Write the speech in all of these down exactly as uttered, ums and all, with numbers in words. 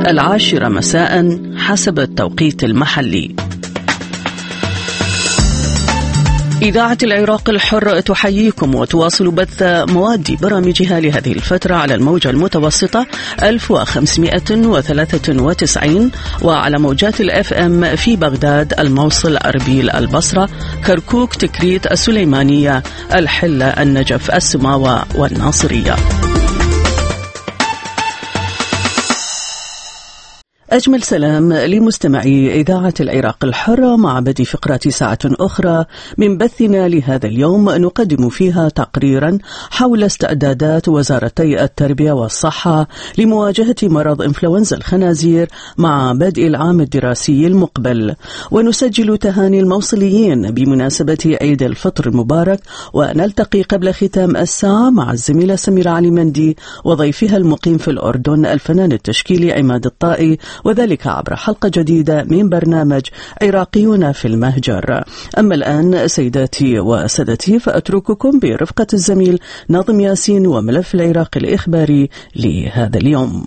العاشرة مساء حسب التوقيت المحلي. إذاعة العراق الحر تحييكم وتواصل بث مواد برامجها لهذه الفترة على الموجة المتوسطة ألف وخمسمائة وثلاثة وتسعين وعلى موجات الأف أم في بغداد، الموصل، أربيل، البصرة، كركوك، تكريت، السليمانية، الحلة، النجف، السماوة والناصرية. أجمل سلام لمستمعي إذاعة العراق الحرة مع بدء فقرات ساعة أخرى من بثنا لهذا اليوم، نقدم فيها تقريرا حول استعدادات وزارتي التربية والصحة لمواجهة مرض إنفلونزا الخنازير مع بدء العام الدراسي المقبل، ونسجل تهاني الموصليين بمناسبة عيد الفطر المبارك، ونلتقي قبل ختام الساعة مع الزميلة سميرة علي مندي وضيفها المقيم في الأردن الفنان التشكيلي عماد الطائي، وذلك عبر حلقة جديدة من برنامج عراقيون في المهجر. أما الآن سيداتي وسادتي فأترككم برفقة الزميل ناظم ياسين وملف العراق الإخباري لهذا اليوم.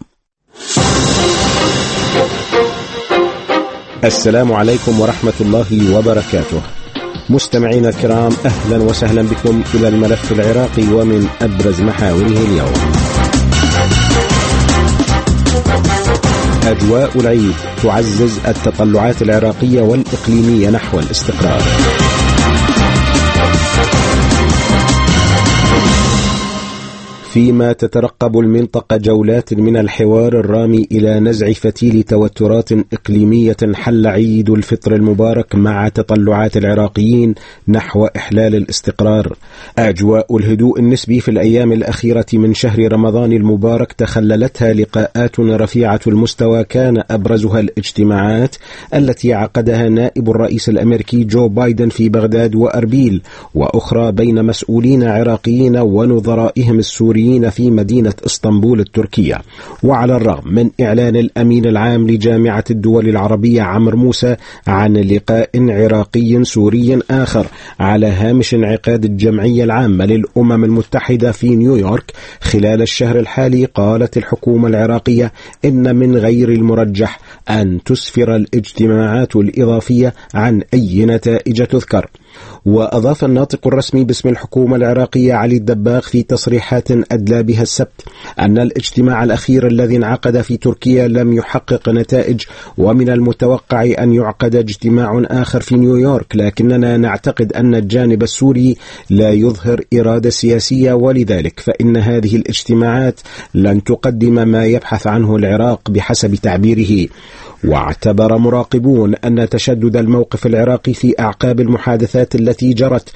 السلام عليكم ورحمة الله وبركاته. مستمعينا الكرام، أهلا وسهلا بكم إلى الملف العراقي ومن أبرز محاوره اليوم. أجواء العيد تعزز التطلعات العراقية والإقليمية نحو الاستقرار. فيما تترقب المنطقة جولات من الحوار الرامي إلى نزع فتيل توترات إقليمية حل عيد الفطر المبارك مع تطلعات العراقيين نحو إحلال الاستقرار. أجواء الهدوء النسبي في الأيام الأخيرة من شهر رمضان المبارك تخللتها لقاءات رفيعة المستوى كان أبرزها الاجتماعات التي عقدها نائب الرئيس الأمريكي جو بايدن في بغداد وأربيل، وأخرى بين مسؤولين عراقيين ونظرائهم السوريين في مدينة اسطنبول التركية. وعلى الرغم من إعلان الأمين العام لجامعة الدول العربية عمرو موسى عن لقاء عراقي سوري آخر على هامش انعقاد الجمعية العامة للأمم المتحدة في نيويورك خلال الشهر الحالي، قالت الحكومة العراقية إن من غير المرجح أن تسفر الاجتماعات الإضافية عن أي نتائج تذكر. وأضاف الناطق الرسمي باسم الحكومة العراقية علي الدباغ في تصريحات أدلى بها السبت أن الاجتماع الأخير الذي انعقد في تركيا لم يحقق نتائج، ومن المتوقع أن يعقد اجتماع آخر في نيويورك، لكننا نعتقد أن الجانب السوري لا يظهر إرادة سياسية، ولذلك فإن هذه الاجتماعات لن تقدم ما يبحث عنه العراق بحسب تعبيره. واعتبر مراقبون أن تشدد الموقف العراقي في أعقاب المحادثات التي جرت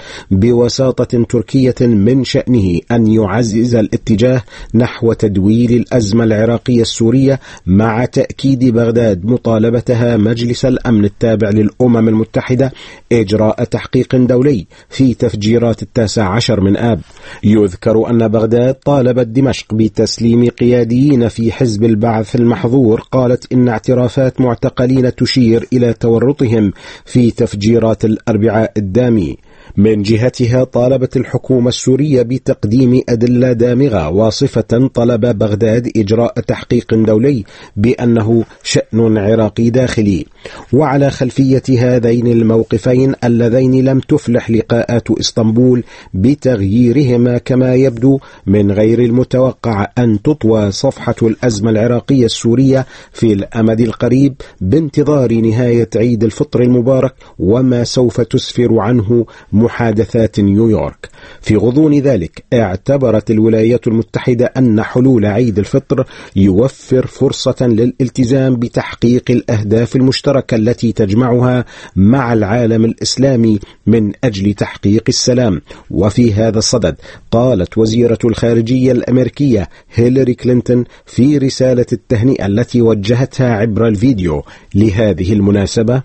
بوساطة تركية من شأنه أن يعزز الاتجاه نحو تدويل الأزمة العراقية السورية، مع تأكيد بغداد مطالبتها مجلس الأمن التابع للأمم المتحدة إجراء تحقيق دولي في تفجيرات التاسع عشر من آب. يذكر أن بغداد طالبت دمشق بتسليم قياديين في حزب البعث المحظور، قالت إن اعترافات معتقلين تشير إلى تورطهم في تفجيرات الأربعاء الدامي. من جهتها طالبت الحكومة السورية بتقديم أدلة دامغة واصفة طلب بغداد إجراء تحقيق دولي بأنه شأن عراقي داخلي. وعلى خلفية هذين الموقفين اللذين لم تفلح لقاءات اسطنبول بتغييرهما، كما يبدو من غير المتوقع أن تطوى صفحة الأزمة العراقية السورية في الأمد القريب بانتظار نهاية عيد الفطر المبارك وما سوف تسفر عنه محادثات نيويورك. في غضون ذلك اعتبرت الولايات المتحدة أن حلول عيد الفطر يوفر فرصة للالتزام بتحقيق الأهداف المشتركة التي تجمعها مع العالم الإسلامي من أجل تحقيق السلام. وفي هذا الصدد قالت وزيرة الخارجية الأمريكية هيلاري كلينتون في رسالة التهنئة التي وجهتها عبر الفيديو لهذه المناسبة: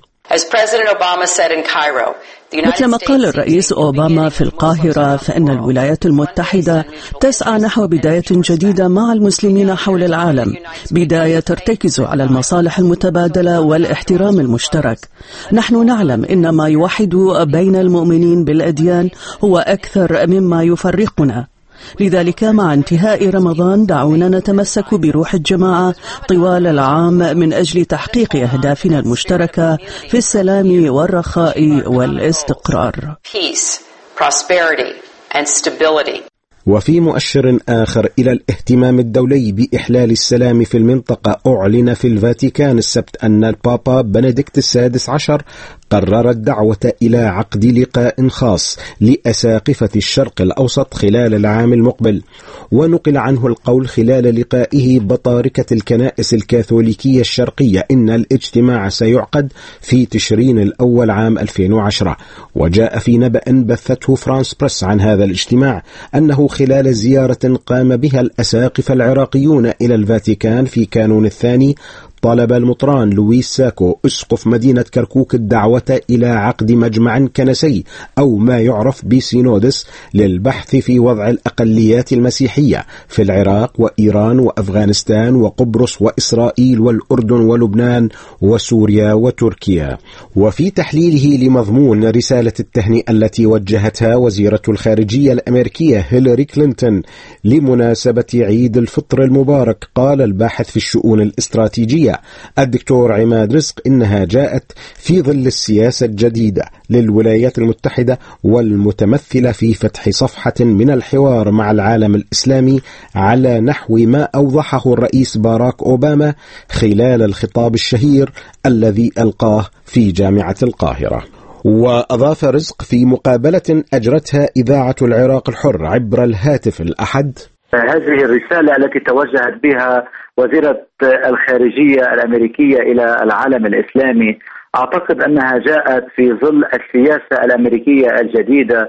مثلما قال الرئيس أوباما في القاهرة، فإن الولايات المتحدة تسعى نحو بداية جديدة مع المسلمين حول العالم، بداية ترتكز على المصالح المتبادلة والاحترام المشترك. نحن نعلم إن ما يوحد بين المؤمنين بالأديان هو أكثر مما يفرقنا. لذلك مع انتهاء رمضان دعونا نتمسك بروح الجماعة طوال العام من أجل تحقيق أهدافنا المشتركة في السلام والرخاء والاستقرار. Peace, prosperity and stability. وفي مؤشر آخر إلى الاهتمام الدولي بإحلال السلام في المنطقة، أعلن في الفاتيكان السبت أن البابا بنديكت السادس عشر قرر الدعوة إلى عقد لقاء خاص لأساقفة الشرق الأوسط خلال العام المقبل. ونقل عنه القول خلال لقائه بطاركة الكنائس الكاثوليكية الشرقية إن الاجتماع سيعقد في تشرين الأول عام ألفين وعشرة. وجاء في نبأ بثته فرانس بريس عن هذا الاجتماع أنه خلال زيارة قام بها الأساقفة العراقيون إلى الفاتيكان في كانون الثاني طلب المطران لويس ساكو أسقف مدينة كركوك الدعوة إلى عقد مجمع كنسي أو ما يعرف بسينودس للبحث في وضع الأقليات المسيحية في العراق وإيران وأفغانستان وقبرص وإسرائيل والأردن ولبنان وسوريا وتركيا. وفي تحليله لمضمون رسالة التهنئة التي وجهتها وزيرة الخارجية الأمريكية هيلاري كلينتون لمناسبة عيد الفطر المبارك، قال الباحث في الشؤون الاستراتيجية الدكتور عماد رزق إنها جاءت في ظل السياسة الجديدة للولايات المتحدة والمتمثلة في فتح صفحة من الحوار مع العالم الإسلامي على نحو ما أوضحه الرئيس باراك أوباما خلال الخطاب الشهير الذي ألقاه في جامعة القاهرة. وأضاف رزق في مقابلة أجرتها إذاعة العراق الحر عبر الهاتف الأحد: هذه الرسالة التي توجهت بها وزيرة الخارجية الأمريكية إلى العالم الإسلامي أعتقد أنها جاءت في ظل السياسة الأمريكية الجديدة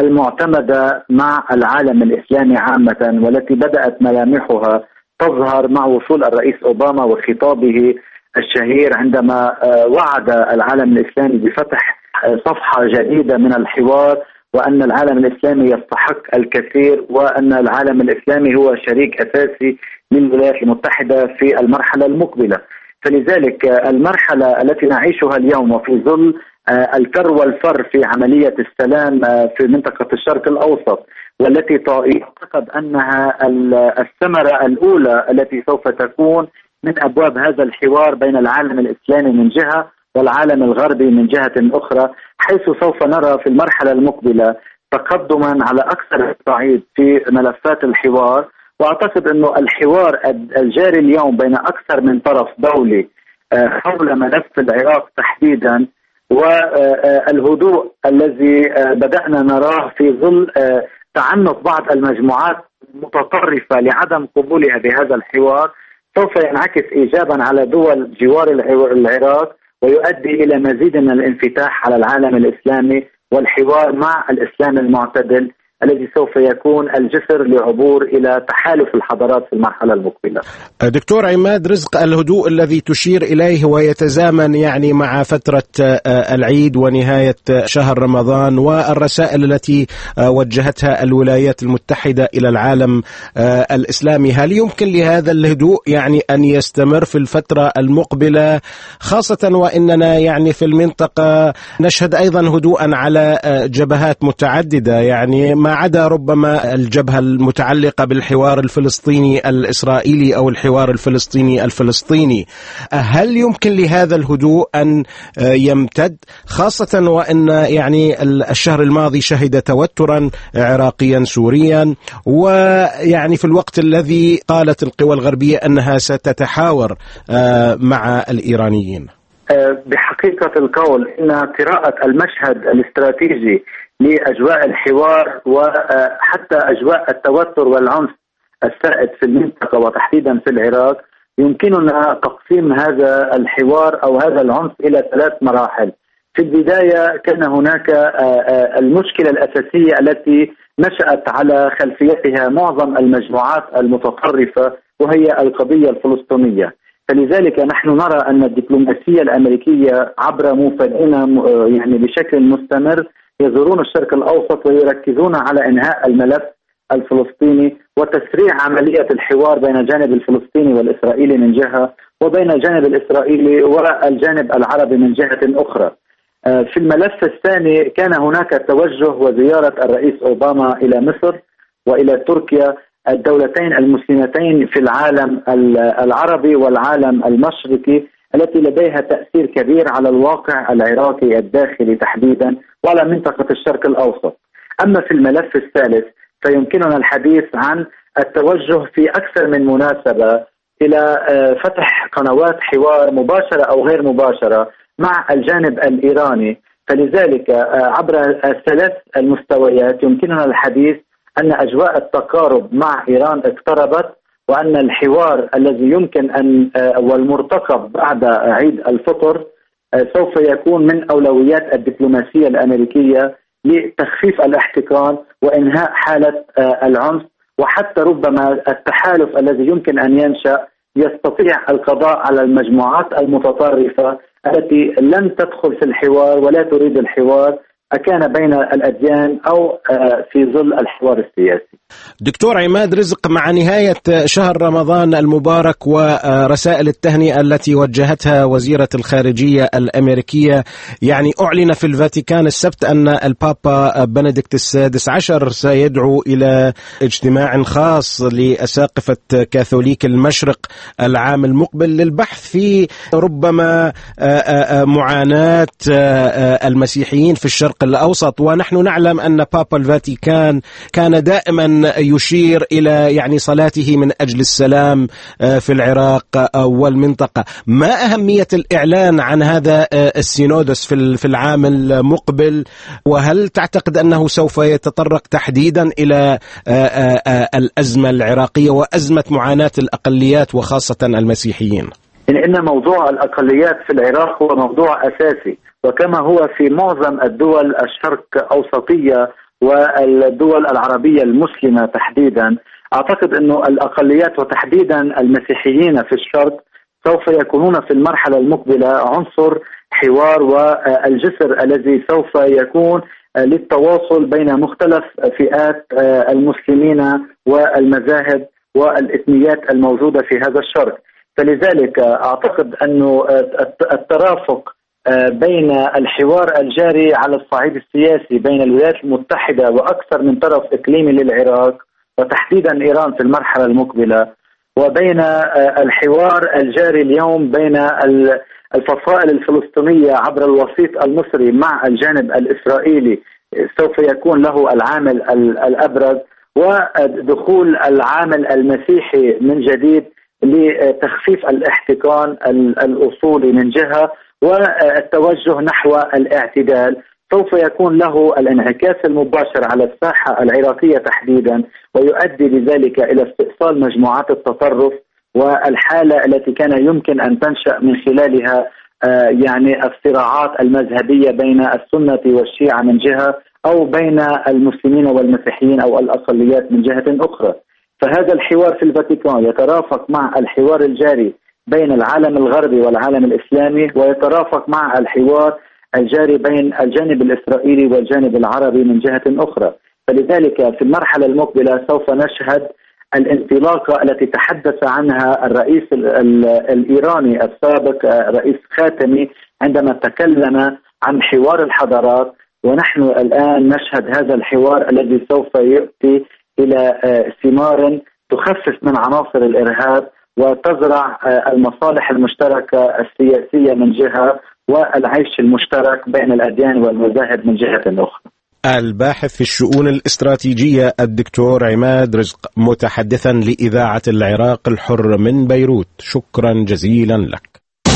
المعتمدة مع العالم الإسلامي عامة، والتي بدأت ملامحها تظهر مع وصول الرئيس أوباما وخطابه الشهير عندما وعد العالم الإسلامي بفتح صفحة جديدة من الحوار، وأن العالم الإسلامي يستحق الكثير، وأن العالم الإسلامي هو شريك أساسي للولايات المتحدة في المرحلة المقبلة. فلذلك المرحلة التي نعيشها اليوم وفي ظل الكر والفر في عملية السلام في منطقة الشرق الأوسط، والتي تعتقد أنها الثمرة الأولى التي سوف تكون من أبواب هذا الحوار بين العالم الإسلامي من جهة والعالم الغربي من جهة أخرى، حيث سوف نرى في المرحلة المقبلة تقدما على أكثر الصعيد في ملفات الحوار. وأعتقد أنه الحوار الجاري اليوم بين أكثر من طرف دولي حول ملف العراق تحديدا، والهدوء الذي بدأنا نراه في ظل تعنت بعض المجموعات المتطرفة لعدم قبولها بهذا الحوار، سوف ينعكس إيجابا على دول جوار العراق ويؤدي إلى مزيد من الانفتاح على العالم الإسلامي والحوار مع الإسلام المعتدل الذي سوف يكون الجسر لعبور إلى تحالف الحضارات في المرحلة المقبلة. دكتور عماد رزق، الهدوء الذي تشير إليه ويتزامن يعني مع فترة العيد ونهاية شهر رمضان والرسائل التي وجهتها الولايات المتحدة إلى العالم الإسلامي، هل يمكن لهذا الهدوء يعني أن يستمر في الفترة المقبلة، خاصة وإننا يعني في المنطقة نشهد أيضا هدوءا على جبهات متعددة، يعني ما عدا ربما الجبهة المتعلقة بالحوار الفلسطيني الإسرائيلي أو الحوار الفلسطيني الفلسطيني؟ هل يمكن لهذا الهدوء أن يمتد، خاصة وأن يعني الشهر الماضي شهد توترا عراقيا سوريا، ويعني في الوقت الذي قالت القوى الغربية أنها ستتحاور مع الإيرانيين؟ بحقيقة القول إن قراءة المشهد الاستراتيجي لأجواء الحوار وحتى أجواء التوتر والعنف السائد في المنطقة وتحديدا في العراق يمكننا تقسيم هذا الحوار أو هذا العنف إلى ثلاث مراحل. في البداية كان هناك المشكلة الأساسية التي نشأت على خلفيتها معظم المجموعات المتطرفة، وهي القضية الفلسطينية. فلذلك نحن نرى أن الدبلوماسية الأمريكية عبر موفدين يعني بشكل مستمر يزورون الشرق الأوسط ويركزون على إنهاء الملف الفلسطيني وتسريع عملية الحوار بين الجانب الفلسطيني والإسرائيلي من جهة، وبين الجانب الإسرائيلي والجانب العربي من جهة أخرى. في الملف الثاني كان هناك توجه وزيارة الرئيس أوباما إلى مصر، وإلى تركيا، الدولتين المسلمتين في العالم العربي والعالم المشرقي التي لديها تأثير كبير على الواقع العراقي الداخلي تحديدا وعلى منطقة الشرق الأوسط. أما في الملف الثالث فيمكننا الحديث عن التوجه في أكثر من مناسبة إلى فتح قنوات حوار مباشرة أو غير مباشرة مع الجانب الإيراني. فلذلك عبر الثلاث المستويات يمكننا الحديث أن أجواء التقارب مع إيران اقتربت، وأن الحوار الذي يمكن أن والمرتقب بعد عيد الفطر سوف يكون من أولويات الدبلوماسية الأمريكية لتخفيف الاحتقان وإنهاء حالة العنف، وحتى ربما التحالف الذي يمكن أن ينشأ يستطيع القضاء على المجموعات المتطرفة التي لم تدخل في الحوار ولا تريد الحوار، أكان بين الأديان أو في ظل الحوار السياسي. دكتور عماد رزق، مع نهاية شهر رمضان المبارك ورسائل التهنئة التي وجهتها وزيرة الخارجية الأمريكية، يعني أعلن في الفاتيكان السبت أن البابا بنديكت السادس عشر سيدعو إلى اجتماع خاص لأساقفة كاثوليك المشرق العام المقبل للبحث في ربما معاناة المسيحيين في الشرق الأوسط. ونحن نعلم أن بابا الفاتيكان كان دائما يشير إلى يعني صلاته من أجل السلام في العراق والمنطقة. ما أهمية الإعلان عن هذا السينودس في العام المقبل، وهل تعتقد أنه سوف يتطرق تحديدا إلى الأزمة العراقية وأزمة معاناة الأقليات وخاصة المسيحيين؟ إن موضوع الأقليات في العراق هو موضوع أساسي، وكما هو في معظم الدول الشرق أوسطية والدول العربية المسلمة تحديدا. أعتقد أنه الأقليات وتحديدا المسيحيين في الشرق سوف يكونون في المرحلة المقبلة عنصر حوار والجسر الذي سوف يكون للتواصل بين مختلف فئات المسلمين والمذاهب والإثنيات الموجودة في هذا الشرق. فلذلك أعتقد أنه الترافق بين الحوار الجاري على الصعيد السياسي بين الولايات المتحدة وأكثر من طرف إقليمي للعراق وتحديدا إيران في المرحلة المقبلة، وبين الحوار الجاري اليوم بين الفصائل الفلسطينية عبر الوسيط المصري مع الجانب الإسرائيلي سوف يكون له العامل الأبرز، ودخول العامل المسيحي من جديد لتخفيف الاحتقان الأصولي من جهة والتوجه نحو الاعتدال سوف يكون له الانعكاس المباشر على الساحة العراقية تحديدا، ويؤدي بذلك إلى استئصال مجموعات التطرف والحالة التي كان يمكن أن تنشأ من خلالها يعني الصراعات المذهبية بين السنة والشيعة من جهة أو بين المسلمين والمسيحيين أو الأقليات من جهة أخرى. فهذا الحوار في الفاتيكان يترافق مع الحوار الجاري بين العالم الغربي والعالم الإسلامي، ويترافق مع الحوار الجاري بين الجانب الإسرائيلي والجانب العربي من جهة أخرى. فلذلك في المرحلة المقبلة سوف نشهد الانطلاقة التي تحدث عنها الرئيس الإيراني السابق رئيس خاتمي عندما تكلم عن حوار الحضارات، ونحن الآن نشهد هذا الحوار الذي سوف يؤتي إلى ثمار تخفف من عناصر الإرهاب وتزرع المصالح المشتركة السياسية من جهة والعيش المشترك بين الأديان والمذاهب من جهة أخرى. الباحث في الشؤون الاستراتيجية الدكتور عماد رزق، متحدثا لإذاعة العراق الحر من بيروت، شكرا جزيلا لك.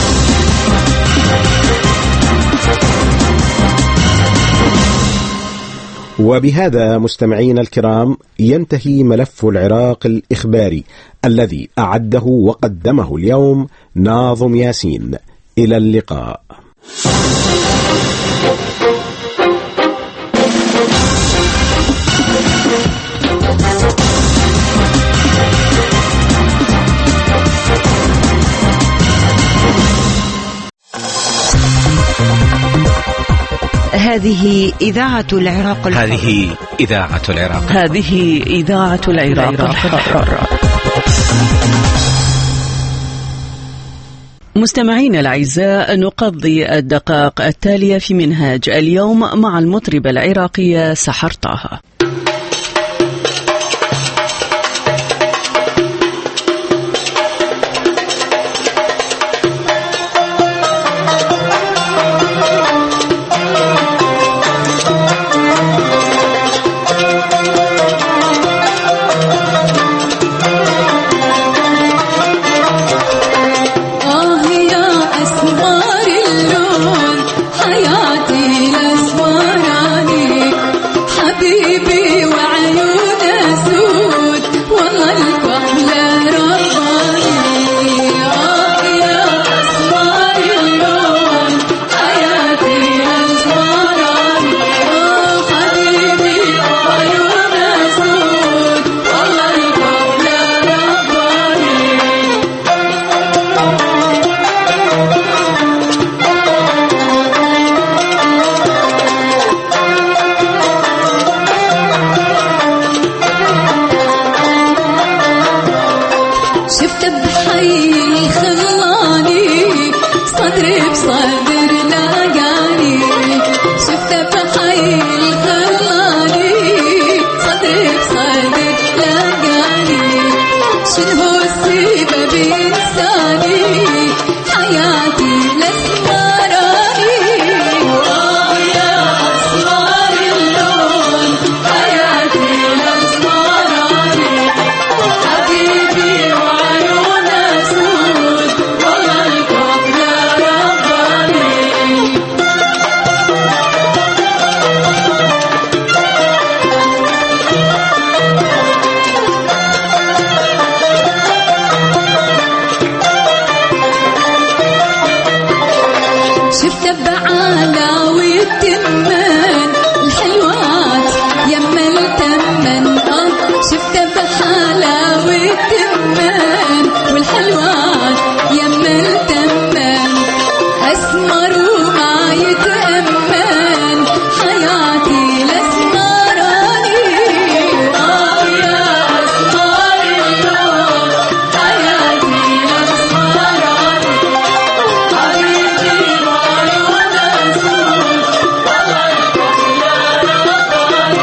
وبهذا مستمعين الكرام ينتهي ملف العراق الإخباري الذي أعده وقدمه اليوم ناظم ياسين. إلى اللقاء. هذه إذاعة العراق الحر. هذه إذاعة العراق هذه إذاعة العراق الحر. مستمعين الأعزاء، نقضي الدقائق التالية في منهاج اليوم مع المطربة العراقية سحر طه. بحيل خلاني صدري بصدر لاقاني شفته بحيل خلاني صدري بصدر لاقاني شنو السبب إنساني حياتي لسمراني وآه يا أسمار اللون حياتي لسمراني حبيبي وعيون أسود والله الكون يا رباني شفت بعلاوي التمن الحلوات يم التمن آه شفت بحلاوي التمن والحلوات يم التمن أسمر وما يتأمن حياتي لسمراني آه يا أسمر اللون حياتي لسمراني حبيبي وعيون أسود والله الكون يا رباني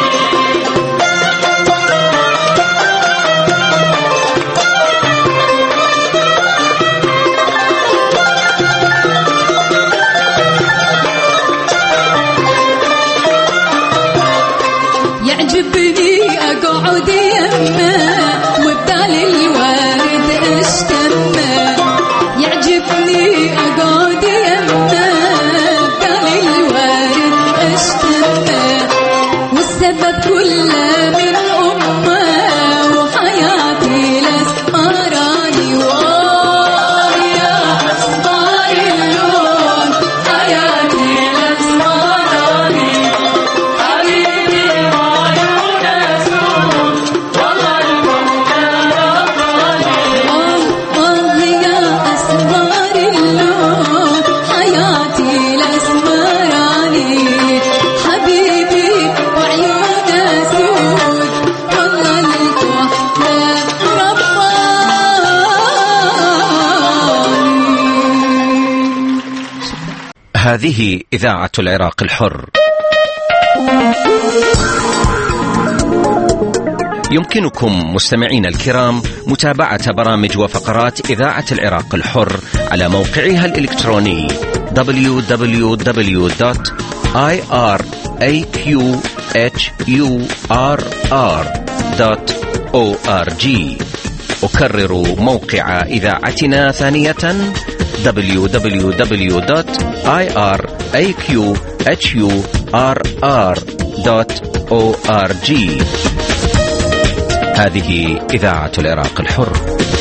يعجبني أقعد يمه وبدال الورد اشتمه يعجبني أقعد يمه وبدال الورد اشتمه والسبب كله من أمه وحياتي لسمراني وآه يا أسمار اللون حياتي لسمراني حبيبي وعيون أسود والله الكون يا رباني آه آه يا أسمار اللون حياتي لسمراني حبيبي وعيون أسود والله الكون يا رباني. هذه إذاعة العراق الحر. يمكنكم مستمعين الكرام متابعة برامج وفقرات إذاعة العراق الحر على موقعها الإلكتروني دبليو دبليو دبليو دوت آي آر إيه كيو إتش يو آر آر دوت أو آر جي. أكرر موقع إذاعتنا ثانية دبليو دبليو دبليو دوت آي آر إيه كيو إتش يو آر آر دوت أو آر جي. هذه إذاعة العراق الحر.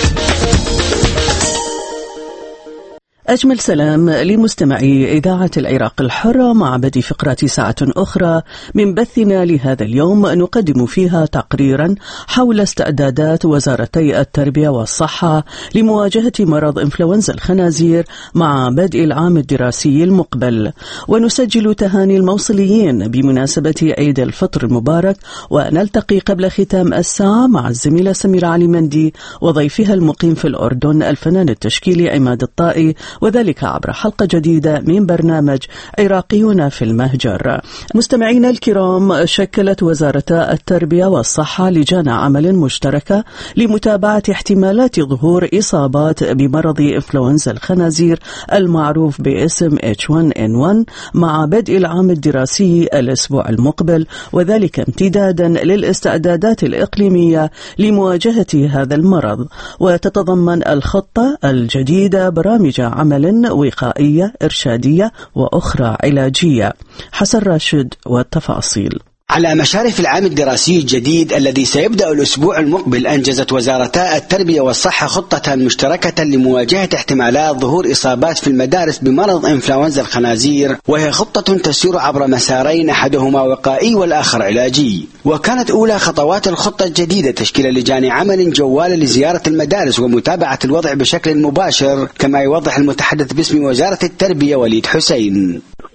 أجمل سلام لمستمعي إذاعة العراق الحرة مع بدء فقرة ساعة أخرى من بثنا لهذا اليوم، نقدم فيها تقريرا حول استعدادات وزارتي التربية والصحة لمواجهة مرض إنفلونزا الخنازير مع بدء العام الدراسي المقبل، ونسجل تهاني الموصليين بمناسبة عيد الفطر المبارك، ونلتقي قبل ختام الساعة مع الزميلة سميرة علي مندي وضيفها المقيم في الأردن الفنان التشكيلي عماد الطائي، وذلك عبر حلقة جديدة من برنامج عراقيون في المهجر. مستمعينا الكرام، شكلت وزارتا التربية والصحة لجان عمل مشتركة لمتابعة احتمالات ظهور إصابات بمرض إنفلونزا الخنازير المعروف باسم إتش وان إن وان مع بدء العام الدراسي الأسبوع المقبل، وذلك امتدادا للاستعدادات الإقليمية لمواجهة هذا المرض. وتتضمن الخطة الجديدة برامج عمل وقائية إرشادية وأخرى علاجية. حسن راشد والتفاصيل. على مشارف العام الدراسي الجديد الذي سيبدأ الأسبوع المقبل، أنجزت وزارتا التربية والصحة خطة مشتركة لمواجهة احتمالات ظهور إصابات في المدارس بمرض إنفلونزا الخنازير، وهي خطة تسير عبر مسارين، أحدهما وقائي والآخر علاجي. وكانت أولى خطوات الخطة الجديدة تشكيل لجان عمل جوالة لزيارة المدارس ومتابعة الوضع بشكل مباشر، كما يوضح المتحدث باسم وزارة التربية وليد حسين.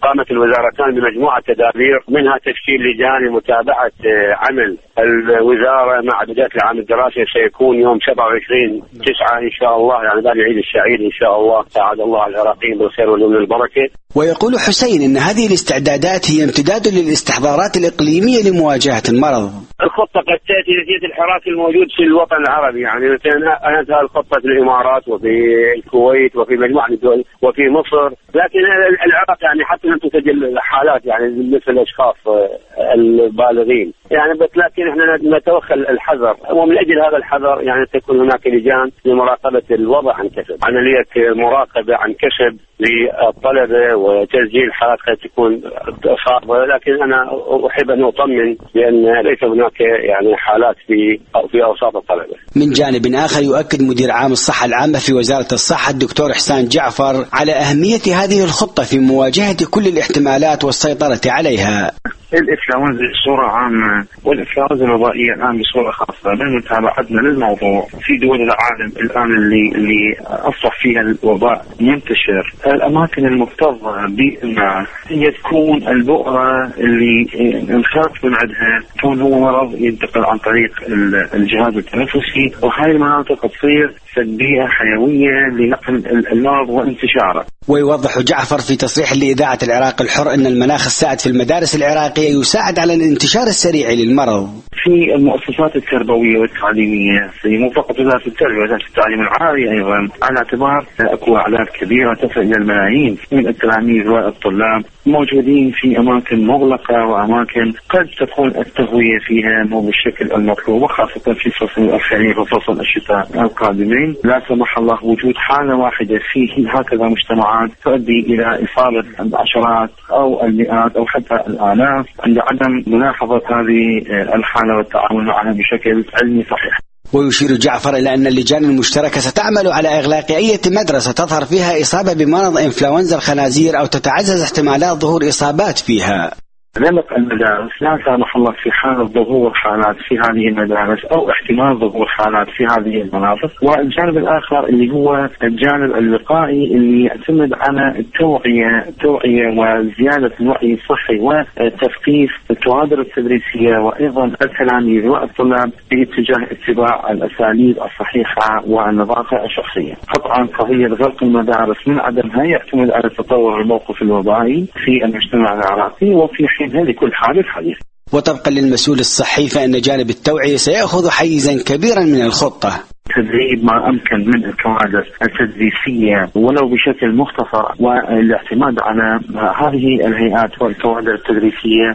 قامت الوزارتان بمجموعة تدابير، منها تشكيل لجان لمتابعة عمل الوزارة مع بداية العام الدراسي سيكون يوم سبعة وعشرين تسعة إن شاء الله، يعني بعد العيد السعيد إن شاء الله. ساعد الله العراقيين بالخير واليمن البركة. ويقول حسين أن هذه الاستعدادات هي امتداد للاستحضارات الإقليمية لمواجهة المرض. الخطة قد تأتي نتيجة الحراك الموجود في الوطن العربي، يعني مثلا أنتهى الخطة في الإمارات وفي الكويت وفي مجموعة الدول وفي مصر، لكن العراق يعني حتى لم تسجل حالات يعني مثل الأشخاص البالغين يعني، بس لكن احنا نتوخى الحذر، ومن أجل هذا الحذر يعني تكون هناك لجان لمراقبة الوضع عن كسب، عملية مراقبة عن كسب للطلبة وتسجيل حالات قد تكون صعبة، لكن أنا أحب أن أطمن بأن ليس هناك يعني حالات في في أوساط الطلبة. من جانب آخر يؤكد مدير عام الصحة العامة في وزارة الصحة الدكتور إحسان جعفر على أهمية هذه الخطة في مواجهة كل الاحتمالات والسيطرة عليها. الإنفلونزا بصورة عامة والإنفلونزا الوبائية الآن بصورة خاصة من متابعتنا للموضوع في دول العالم الآن اللي اللي أصبح فيها الوباء منتشر، الأماكن المكتظة بأن هي تكون البؤرة اللي نخاف من عندها، كون هو مرض ينتقل عن طريق الجهاز التنفسي، وهاي المناطق تصير بيئة حيوية لنقل المرض وانتشاره. ويوضح جعفر في تصريح لإذاعة العراق الحر أن المناخ السائد في المدارس العراقية يساعد على الانتشار السريع للمرض. في المؤسسات التربوية والتعليمية في مو فقط وزارة التربية، وزارة التعليم العالي أيضا، على اعتبار أكو أعداد كبيرة تصل إلى الملايين من التلاميذ والطلاب موجودين في أماكن مغلقة وأماكن قد تكون التهوية فيها مو بالشكل المطلوب، وخاصة في فصل الخريف وفصل الشتاء القادمين. لا سمح الله وجود حالة واحدة في هكذا مجتمعات تؤدي إلى إصابة العشرات أو المئات أو حتى الآلاف عند عدم ملاحظة هذه الحالة والتعامل معها بشكل علمي صحيح. ويشير جعفر إلى أن اللجان المشتركة ستعمل على إغلاق أي مدرسة تظهر فيها إصابة بمرض إنفلونزا الخنازير أو تتعزز احتمالات ظهور إصابات فيها. غلق المدارس لا سمح الله في حالة ظهور حالات في هذه المدارس أو احتمال ظهور حالات في هذه المناطق. والجانب الآخر اللي هو الجانب الوقائي اللي يعتمد على التوعية التوعية وزيادة الوعي الصحي وتثقيف الكوادر التدريسية وأيضا التلاميذ والطلاب باتجاه اتباع الأساليب الصحيحة والنظافة الشخصية. قطعا قضية غلق المدارس من عدمها يعتمد على تطور الموقف الوبائي في المجتمع العراقي وفي حين هذه كل حادث حديث. وطبقا للمسؤول الصحي فإن جانب التوعية سيأخذ حيزا كبيرا من الخطة. تدريب ما أمكن من الكوادر التدريسية ولو بشكل مختصر، والاعتماد على هذه الهيئات والكوادر التدريسية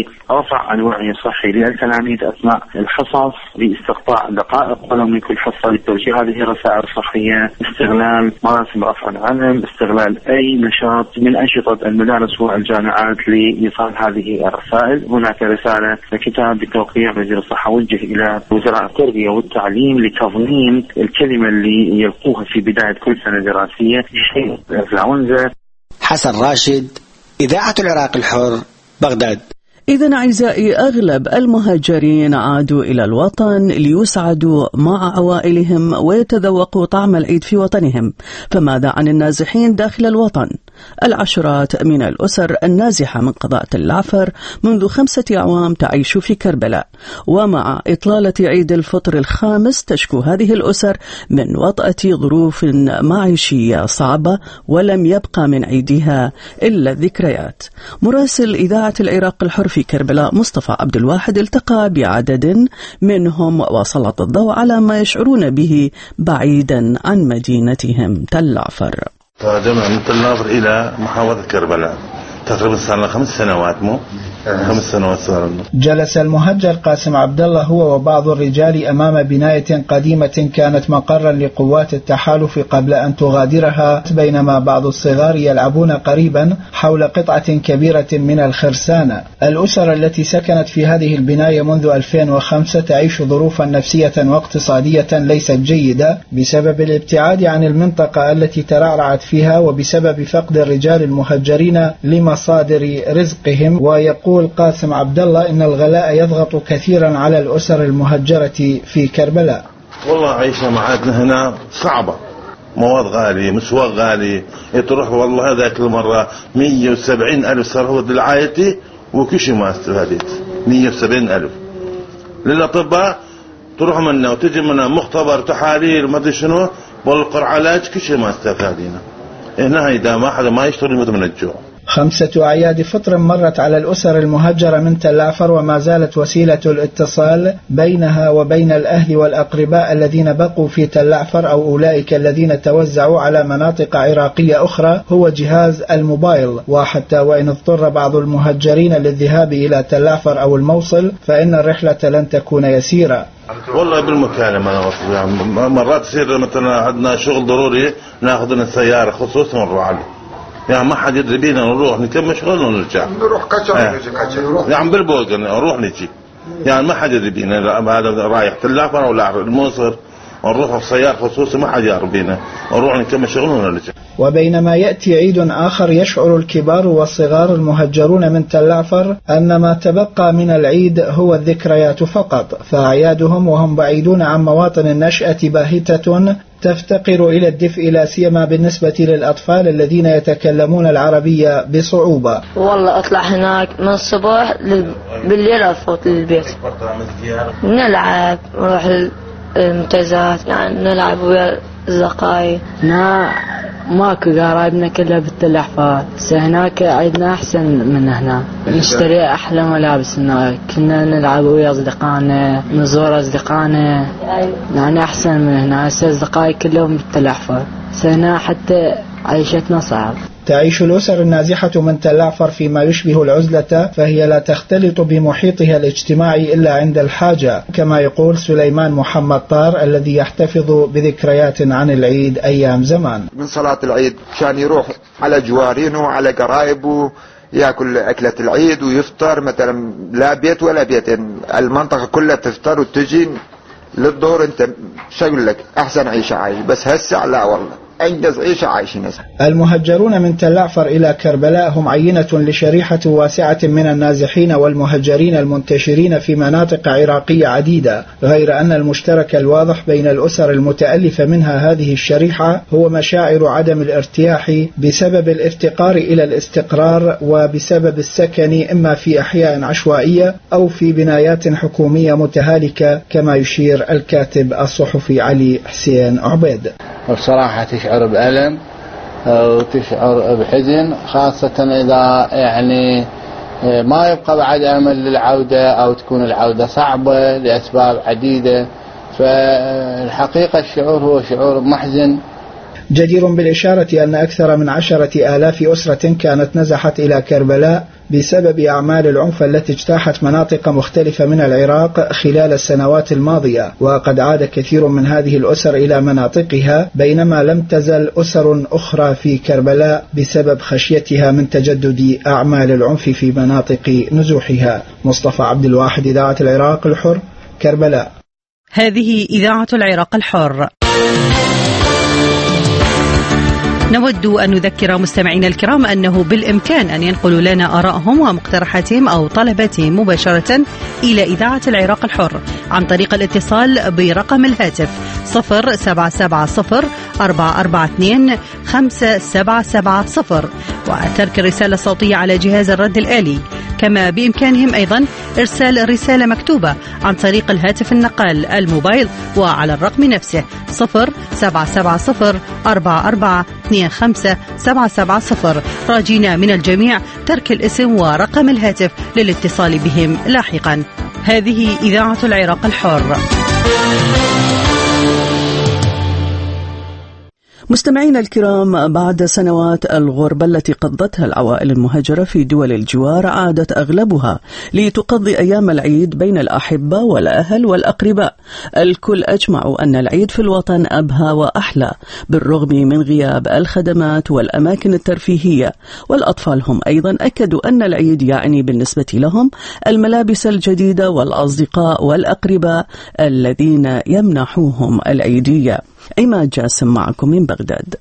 لرفع الوعي الصحي للتلاميذ أثناء الحصص، لاستقطاع دقائق ولو من كل حصة لتوجيه هذه الرسائل الصحية، استغلال مراسم رفع العلم، استغلال أي نشاط من أنشطة المدارس والجامعات لإيصال هذه الرسائل. هناك رسالة كتاب بتوقيع وزير الصحة وجه إلى وزراء التربية والتعليم لتضمين الكلمة اللي يلقوها في بداية كل سنة دراسية شيء الإنفلونزا. حسن راشد، إذاعة العراق الحر، بغداد. إذن أعزائي، أغلب المهاجرين عادوا إلى الوطن ليسعدوا مع عوائلهم ويتذوقوا طعم العيد في وطنهم، فماذا عن النازحين داخل الوطن؟ العشرات من الأسر النازحة من قضاء العفر منذ خمسة أعوام تعيش في كربلاء، ومع إطلالة عيد الفطر الخامس تشكو هذه الأسر من وطأة ظروف معيشية صعبة ولم يبقى من عيدها إلا الذكريات. مراسل إذاعة العراق الحر في كربلاء مصطفى عبد الواحد التقى بعدد منهم وسلط الضوء على ما يشعرون به بعيدا عن مدينتهم تل عفر. تهاجمنا من تل عفر إلى محافظة كربلاء تقريبا صار لنا خمس سنوات مو خمس سنوات صار لنا. جلس المهجر قاسم عبد الله هو وبعض الرجال أمام بناية قديمة كانت مقرا لقوات التحالف قبل أن تغادرها، بينما بعض الصغار يلعبون قريبا حول قطعة كبيرة من الخرسانة. الأسر التي سكنت في هذه البناية منذ ألفين وخمسة تعيش ظروفا نفسية واقتصادية ليست جيدة بسبب الابتعاد عن المنطقة التي ترعرعت فيها وبسبب فقد الرجال المهجرين لمصادر رزقهم. ويقول قاسم عبد الله إن الغلاء يضغط كثيرا على الأسر المهجرة في كربلاء. والله عيشة معادنا هنا صعبة مواد غالية، مسواق غالي، تروح والله هذاك المرة مية وسبعين ألف صار هو للعائلتي وكشي ما استفادت. مية وسبعين ألف للأطباء تروح منه وتجي منه مختبر تحاليل ما أدري شنو والقر علاج كشي ما استفادينا. هنا إذا ما حدا ما يشتغل يموت من الجوع. خمسة أعياد فطر مرت على الأسر المهجرة من تل عفر، وما زالت وسيلة الاتصال بينها وبين الأهل والأقرباء الذين بقوا في تل عفر أو أولئك الذين توزعوا على مناطق عراقية أخرى هو جهاز الموبايل. وحتى وإن اضطر بعض المهجرين للذهاب إلى تل عفر أو الموصل فإن الرحلة لن تكون يسيرة. والله بالمكالمة أنا يعني مرات يصير مثلا عندنا شغل ضروري ناخذ لنا السيارة خصوصا ونروح عليه، يعني ما حد يدري بينا نروح نكمل شغلنا ونرجع نروح كشر اه. نجي كشر يعني بالبوق نروح نجي، يعني ما حد يدري بينا هذا رايح تل عفر ولا الموصل ونروح في سيارة خصوصي ما حد يعرف بينا ونروح نكمل شغلنا ونرجع. وبينما يأتي عيد آخر يشعر الكبار والصغار المهجرون من تل عفر أن ما تبقى من العيد هو الذكريات فقط، فأعيادهم وهم بعيدون عن مواطن النشأة باهتة تفتقر إلى الدفء، لا سيما بالنسبة للأطفال الذين يتكلمون العربية بصعوبة. والله أطلع هناك من الصبح بالليل أفوت للبيت نلعب نروح المنتزهات يعني نلعب ويا الزقاي. هنا ماكو قرايبنا كلها بالتل عفر، هناك عيدنا أحسن من هنا، نشتري أحلى ملابس هناك، كنا نلعب ويا أصدقائنا نزور أصدقائنا يعني أحسن من هنا. أصدقائي كلهم بالتل عفر، هنا حتى عيشتنا صعب. تعيش الأسر النازحة من تل عفر فيما يشبه العزلة، فهي لا تختلط بمحيطها الاجتماعي إلا عند الحاجة، كما يقول سليمان محمد طار الذي يحتفظ بذكريات عن العيد أيام زمان. من صلاة العيد كان يروح على جوارينه وعلى قرايبه يأكل أكلة العيد ويفطر، مثلا لا بيت ولا بيتين المنطقة كلها تفطر وتجي للدور. انت شو اقول لك احسن عيشة عايش، بس هسه لا والله أنجز عيشة عايشين. المهجرون من تل عفر إلى كربلاء هم عينة لشريحة واسعة من النازحين والمهجرين المنتشرين في مناطق عراقية عديدة، غير أن المشترك الواضح بين الأسر المتألفة منها هذه الشريحة هو مشاعر عدم الارتياح بسبب الافتقار إلى الاستقرار وبسبب السكن إما في أحياء عشوائية أو في بنايات حكومية متهالكة، كما يشير الكاتب الصحفي علي حسين عبيد. بصراحة تشعر بألم وتشعر بحزن، خاصة إذا يعني ما يبقى بعد أمل للعودة أو تكون العودة صعبة لأسباب عديدة، فالحقيقة الشعور هو شعور محزن. جدير بالإشارة أن أكثر من عشرة آلاف أسرة كانت نزحت إلى كربلاء بسبب أعمال العنف التي اجتاحت مناطق مختلفة من العراق خلال السنوات الماضية، وقد عاد كثير من هذه الأسر إلى مناطقها، بينما لم تزل أسر أخرى في كربلاء بسبب خشيتها من تجدد أعمال العنف في مناطق نزوحها. مصطفى عبد الواحد، إذاعة العراق الحر، كربلاء. هذه إذاعة العراق الحر. نود أن نذكر مستمعينا الكرام أنه بالإمكان أن ينقلوا لنا آراءهم ومقترحاتهم أو طلباتهم مباشرة إلى إذاعة العراق الحر عن طريق الاتصال برقم الهاتف صفر سبعة سبعة صفر أربعة أربعة اثنين خمسة سبعة سبعة صفر وترك الرسالة الصوتية على جهاز الرد الآلي. كما بإمكانهم أيضا إرسال رسالة مكتوبة عن طريق الهاتف النقال الموبايل وعلى الرقم نفسه صفر سبعة سبعة صفر أربعة أربعة اثنين خمسة سبعة سبعة صفر، راجينا من الجميع ترك الاسم ورقم الهاتف للاتصال بهم لاحقا. هذه إذاعة العراق الحر. مستمعينا الكرام، بعد سنوات الغربة التي قضتها العوائل المهاجرة في دول الجوار، عادت أغلبها لتقضي أيام العيد بين الأحبة والأهل والأقرباء. الكل أجمعوا أن العيد في الوطن أبهى وأحلى بالرغم من غياب الخدمات والأماكن الترفيهية، والأطفال هم أيضا أكدوا أن العيد يعني بالنسبة لهم الملابس الجديدة والأصدقاء والأقرباء الذين يمنحوهم العيدية. أيما جاسم معكم من بغداد.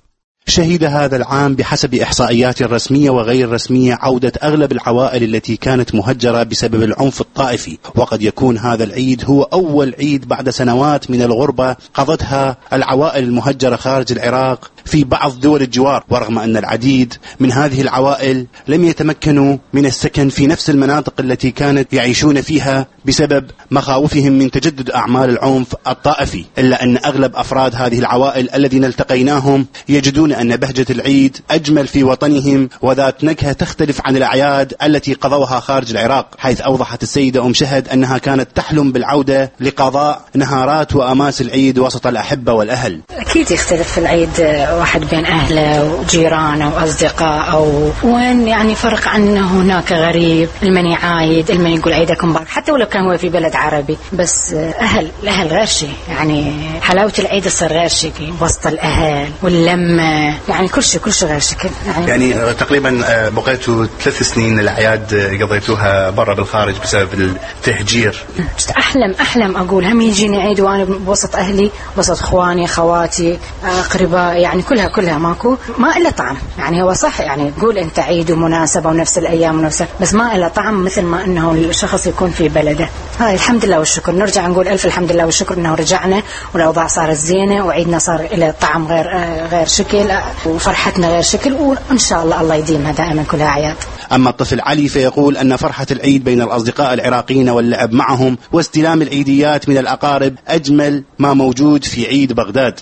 شهد هذا العام بحسب إحصائيات رسمية وغير رسمية عودة أغلب العوائل التي كانت مهجرة بسبب العنف الطائفي، وقد يكون هذا العيد هو أول عيد بعد سنوات من الغربة قضتها العوائل المهجرة خارج العراق في بعض دول الجوار، ورغم أن العديد من هذه العوائل لم يتمكنوا من السكن في نفس المناطق التي كانت يعيشون فيها بسبب مخاوفهم من تجدد أعمال العنف الطائفي، إلا أن أغلب أفراد هذه العوائل الذين التقيناهم يجدون أن بهجة العيد أجمل في وطنهم وذات نكهة تختلف عن الأعياد التي قضوها خارج العراق، حيث أوضحت السيدة أم شهد أنها كانت تحلم بالعودة لقضاء نهارات وأماس العيد وسط الأحبة والأهل. أكيد يختلف في العيد واحد بين أهله وجيرانه وأصدقاء، أو وين يعني فرق عنه هناك غريب المن يعايد المن يقول عيدكم مبارك، حتى ولو كان هو في بلد عربي، بس أهل الأهل غير شيء، يعني حلاوة العيد تصير غير شيء في وسط الأهل واللمة، يعني كل شيء كل شيء غير شكل. يعني, يعني تقريبا بقيتوا ثلاث سنين الأعياد قضيتوها برا بالخارج بسبب التهجير. أحلم أحلم أقول هم يجيني عيد وأنا بوسط أهلي وسط إخواني خواتي أقرباء، يعني كلها كلها ماكو ما إلا طعم. يعني هو صح يعني تقول أنت عيد ومناسبة ونفس الأيام ونفس، بس ما إلا طعم مثل ما إنه الشخص يكون في بلده. هاي الحمد لله والشكر، نرجع نقول ألف الحمد لله والشكر إنه رجعنا والأوضاع صارت زينة وعيدنا صار إلى طعم غير غير شكل وفرحتنا غير شكل، وإن شاء الله الله يديمها دائما كلها أعياد. أما الطفل علي فيقول أن فرحة العيد بين الأصدقاء العراقيين واللعب معهم واستلام العيديات من الأقارب أجمل ما موجود في عيد بغداد.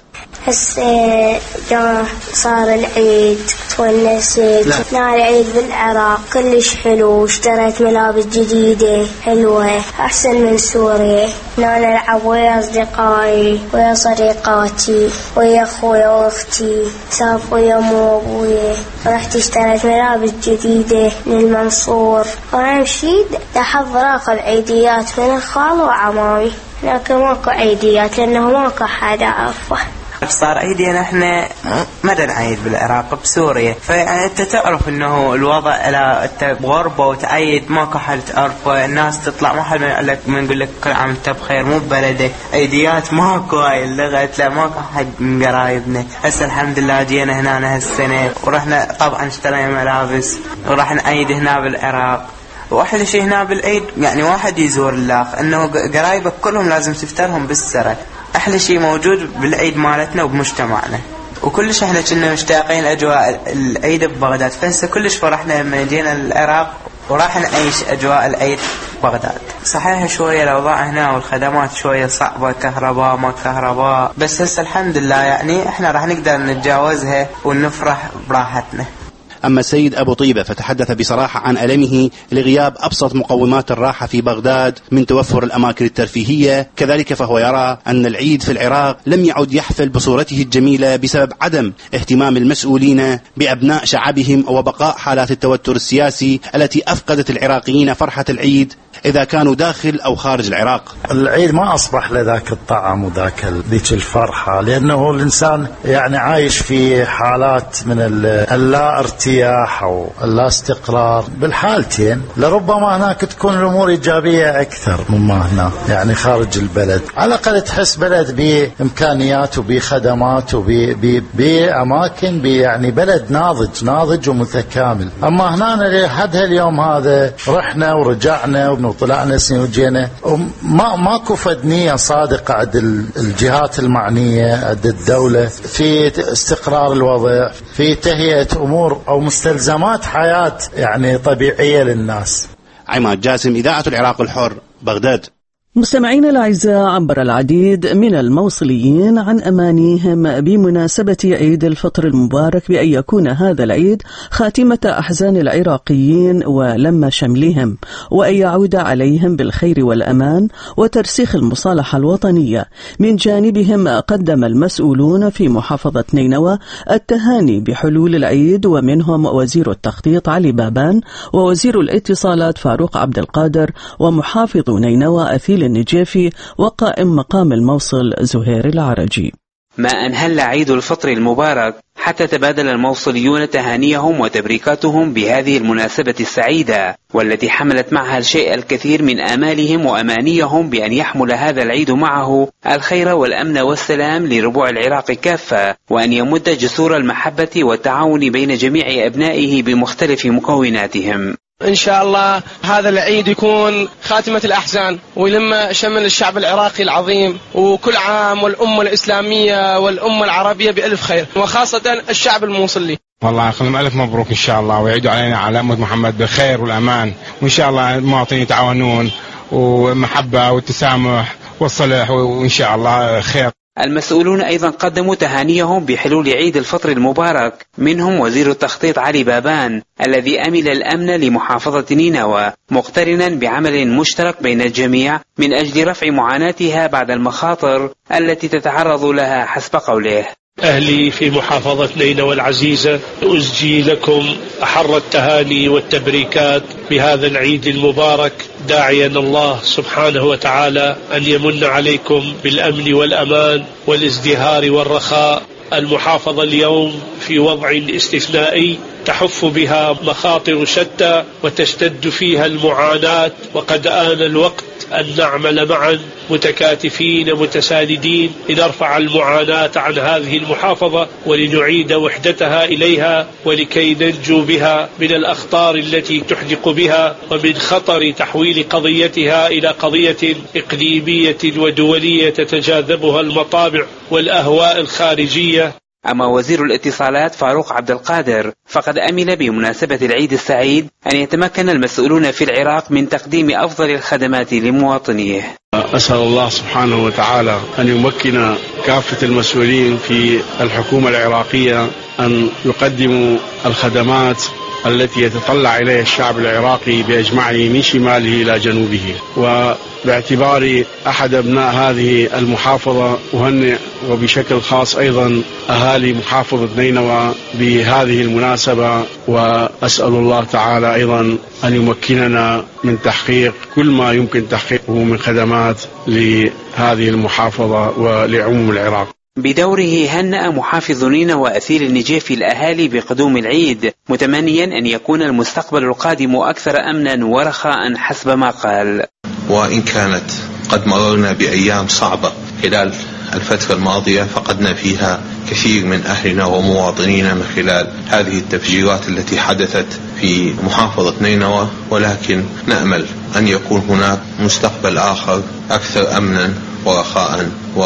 هسه جاء صار العيد تونست، نار العيد بالعراق كلش حلو، اشتريت ملابس جديدة حلوة أحسن من سوريا، نلعب ويا أصدقائي ويا صديقاتي ويا أخويا وأختي، سافر ويا مو أبويا، رحت اشتريت ملابس جديدة من المنصور، وأهم شي أحضر آخذ عيديات من الخال وعمامي، لكن ماكو عيديات لأنه ماكو حدا عارفه. صار عيدي احنا ما نعيد بالعراق بسوريا، فانت تعرف انه الوضع على انت بغربه وتعيد ماكو حد تعرفه، الناس تطلع ما حد يقول لك من يقول لك كل عام انت بخير مو ببلدك، عيديات ماكو، هاي اللغه لا ماكو حد من قرايبنا. هسه الحمد لله جينا هنا هالسنه ورحنا طبعا اشترينا ملابس وراح نعيد هنا بالعراق. واحلى شيء هنا بالعيد يعني واحد يزور الاخ، انه قرايبك كلهم لازم تفترهم بالسرة، احلى شيء موجود بالعيد مالتنا وبمجتمعنا، وكلش احنا كنا مشتاقين اجواء العيد ببغداد، فهسه كلش فرحنا لما جينا العراق وراح نعيش اجواء العيد ببغداد. صحيح شويه الاوضاع هنا والخدمات شويه صعبه، كهرباء ما كهرباء، بس هسه الحمد لله يعني احنا راح نقدر نتجاوزها ونفرح براحتنا. أما سيد أبو طيبة فتحدث بصراحة عن ألمه لغياب أبسط مقومات الراحة في بغداد من توفر الأماكن الترفيهية، كذلك فهو يرى أن العيد في العراق لم يعد يحفل بصورته الجميلة بسبب عدم اهتمام المسؤولين بأبناء شعبهم وبقاء حالات التوتر السياسي التي أفقدت العراقيين فرحة العيد إذا كانوا داخل أو خارج العراق. العيد ما أصبح لذاك الطعم وذاك ذيك الفرحة، لأنه الإنسان يعني عايش في حالات من اللا ارتياح أو اللا استقرار بالحالتين، لربما هناك تكون الأمور إيجابية أكثر مما هنا يعني خارج البلد، على الأقل تحس بلد بإمكانيات وبخدمات وبأماكن يعني بلد ناضج ناضج ومتكامل. أما هنا لحد هاليوم هذا رحنا ورجعنا وطلعنا سنين وجينا، وما ماكو فدنية صادقة عند الجهات المعنية عند الدولة في استقرار الوضع، في تهيئة أمور أو مستلزمات حياة يعني طبيعية للناس. عماد جاسم، إذاعة العراق الحر، بغداد. مستمعينا الأعزاء، عبر العديد من الموصليين عن أمانيهم بمناسبة عيد الفطر المبارك بأن يكون هذا العيد خاتمة أحزان العراقيين ولم شملهم، وأن يعود عليهم بالخير والأمان وترسيخ المصالحة الوطنية. من جانبهم قدم المسؤولون في محافظة نينوى التهاني بحلول العيد، ومنهم وزير التخطيط علي بابان ووزير الاتصالات فاروق عبد القادر ومحافظ نينوى أثيل النجيفي وقائم مقام الموصل زهير العرجي. ما أنهل عيد الفطر المبارك حتى تبادل الموصليون تهانيهم وتبريكاتهم بهذه المناسبة السعيدة، والتي حملت معها الشيء الكثير من آمالهم وأمانيهم بأن يحمل هذا العيد معه الخير والأمن والسلام لربوع العراق كافة، وأن يمد جسور المحبة والتعاون بين جميع أبنائه بمختلف مكوناتهم. إن شاء الله هذا العيد يكون خاتمة الأحزان ويلم شمل الشعب العراقي العظيم، وكل عام والأمة الإسلامية والأمة العربية بألف خير، وخاصة الشعب الموصلي. والله أقول ألف مبروك إن شاء الله، ويعيدوا علينا على أمة محمد بالخير والأمان، وإن شاء الله المواطنين يتعاونون ومحبة والتسامح والصلح، وإن شاء الله خير. المسؤولون أيضا قدموا تهانيهم بحلول عيد الفطر المبارك، منهم وزير التخطيط علي بابان الذي أمل الأمن لمحافظة نينوى، مقترنا بعمل مشترك بين الجميع من أجل رفع معاناتها بعد المخاطر التي تتعرض لها حسب قوله. أهلي في محافظة نينوى العزيزة، أزجي لكم أحر التهاني والتبريكات بهذا العيد المبارك، داعيا الله سبحانه وتعالى أن يمن عليكم بالأمن والأمان والازدهار والرخاء. المحافظة اليوم في وضع استثنائي تحف بها مخاطر شتى وتشتد فيها المعاناة، وقد آن الوقت أن نعمل معا متكاتفين متساندين لنرفع المعاناة عن هذه المحافظة ولنعيد وحدتها إليها، ولكي ننجو بها من الأخطار التي تحدق بها ومن خطر تحويل قضيتها إلى قضية إقليمية ودولية تتجاذبها المطامع والأهواء الخارجية. أما وزير الاتصالات فاروق عبد القادر فقد أمل بمناسبة العيد السعيد أن يتمكن المسؤولون في العراق من تقديم أفضل الخدمات لمواطنيه. أسأل الله سبحانه وتعالى أن يمكن كافة المسؤولين في الحكومة العراقية أن يقدموا الخدمات التي يتطلع إليها الشعب العراقي بأجمعه من شماله إلى جنوبه. وباعتباري أحد أبناء هذه المحافظة أهنئ وبشكل خاص أيضا أهالي محافظة نينوى بهذه المناسبة، وأسأل الله تعالى أيضا أن يمكننا من تحقيق كل ما يمكن تحقيقه من خدمات لهذه المحافظة ولعموم العراق. بدوره هنأ محافظ نينوى أثير النجيف الأهالي بقدوم العيد، متمنيا أن يكون المستقبل القادم أكثر أمنا ورخاء حسب ما قال. وإن كانت قد مررنا بأيام صعبة خلال الفترة الماضية، فقدنا فيها كثير من أهلنا ومواطنينا من خلال هذه التفجيرات التي حدثت في محافظة نينوى، ولكن نأمل أن يكون هناك مستقبل آخر أكثر أمنا ورخاء،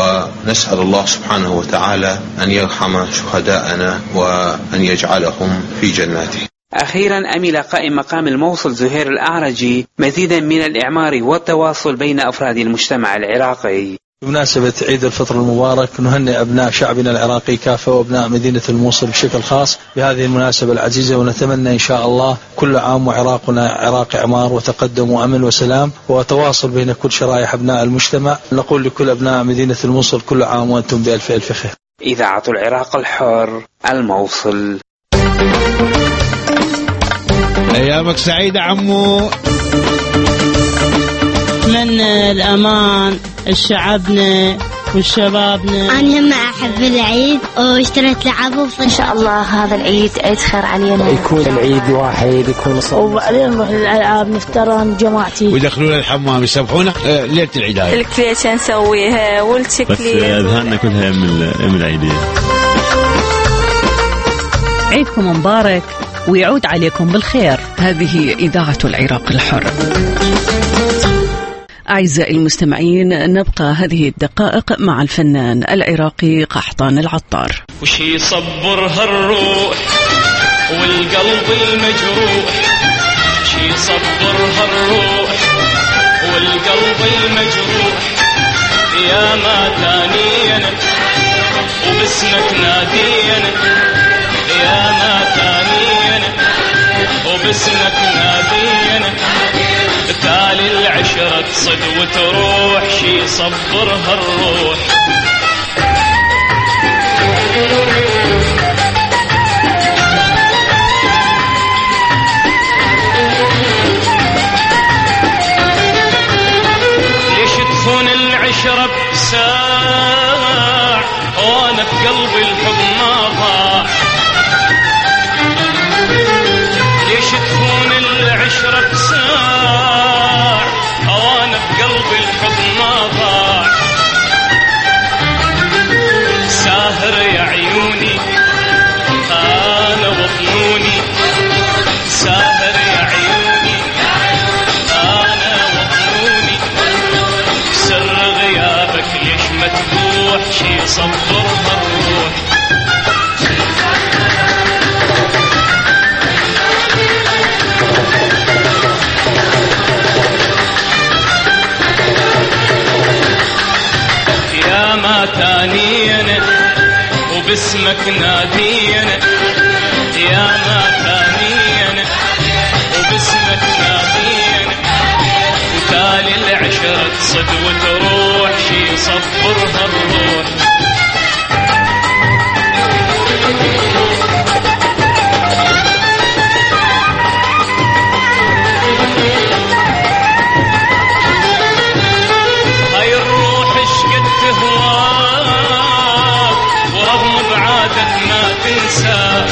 ونسأل الله سبحانه وتعالى أن يرحم شهداءنا وأن يجعلهم في جناته. أخيرا أمل قائم مقام الموصل زهير الأعرجي مزيدا من الإعمار والتواصل بين أفراد المجتمع العراقي. بمناسبة عيد الفطر المبارك نهنئ أبناء شعبنا العراقي كافة وأبناء مدينة الموصل بشكل خاص بهذه المناسبة العزيزة، ونتمنى إن شاء الله كل عام وعراقنا عراق إعمار وتقدم وأمن وسلام وتواصل بين كل شرائح أبناء المجتمع. نقول لكل أبناء مدينة الموصل كل عام وأنتم بألف ألف خير. إذاعة العراق الحر، الموصل. أيامك سعيدة عمو. أتمنى الأمان لشعبنا وشبابنا. أنا هم أحب العيد واشتريت لعبه، إن شاء الله هذا العيد عيد خير علينا، يكون العيد واحد، يكون صوت، وبعدين نروح للألعاب نفترن جماعتي ويدخلون الحمام يسبحونا آه ليلة العيدية. الكليتش نسويها والشكلية، بس أذهاننا كلها من العيدية. عيدكم مبارك ويعود عليكم بالخير. هذه إذاعة العراق الحر. أعزائي المستمعين، نبقى هذه الدقائق مع الفنان العراقي قحطان العطار. وش يصبر هالروح والقلب المجروح، وش يصبر هالروح والقلب المجروح، يا ما تانينا وباسمك نادينا، يا ما تانينا وباسمك نادينا، تالي العشرة تصد وتروح، شي صبر هالروح. ليش تخون العشرة بساع وانا في قلبي الحب ما ضاع، العشرة بساع هوانا بقلب الحب ما ضاع ساهر يا عيوني أنا وظنوني ساهر يا عيوني أنا وظنوني سر غيابك ليش متبوح شي صبرها الروح يا ما تانينا وباسمك نادينا يا ما تانينا وباسمك نادينا وتالي العشرة تصد وتروح شي صبرها الروح هاي الروح اشقد تهواك ورغم بعادك ما تنسى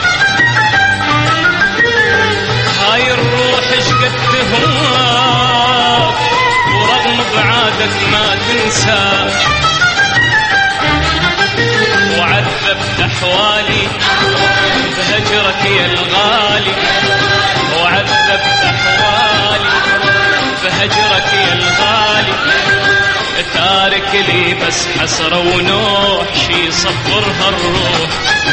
هاي الروح اشقد تهواك ورغم بعادك ما تنسى وعذبت أحوالي بهجرك يا الغالي وعذبت أحوالي بهجرك يا الغالي تارك لي بس حسرة ونوح شي صبرها الروح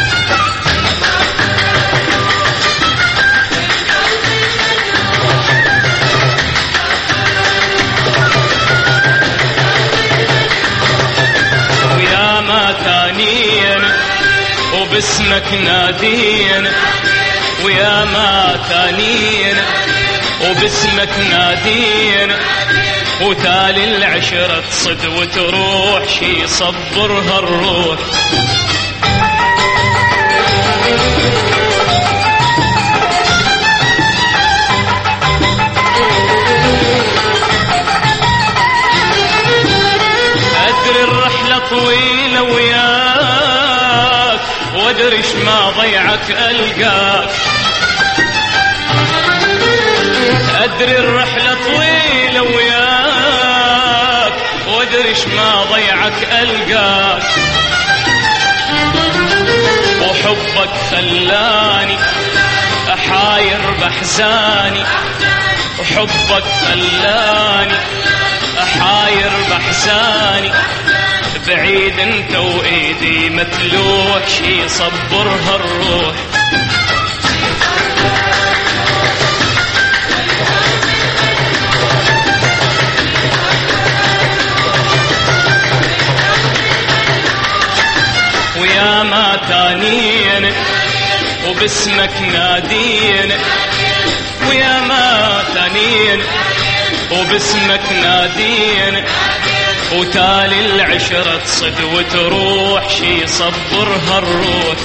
ويا ما تانينا وباسمك نادينا ويا ما تانينا وباسمك نادينا وتالي العشرة تصد وتروح شي صبرها الروح أدري الرحلة طويلة وياك وادريش ما ضيعك ألقاك أدري الرحلة طويلة وياك وادريش ما ضيعك ألقاك وحبك خلاني أحاير بحزاني وحبك خلاني أحاير بحزاني بعيد انت وإيدي متلوح شي صبرها الروح ويا ما تانينا وباسمك نادينا ويا ما تانينا وباسمك نادينا وتالي العشرة تصد وتروح شي صبرها الروح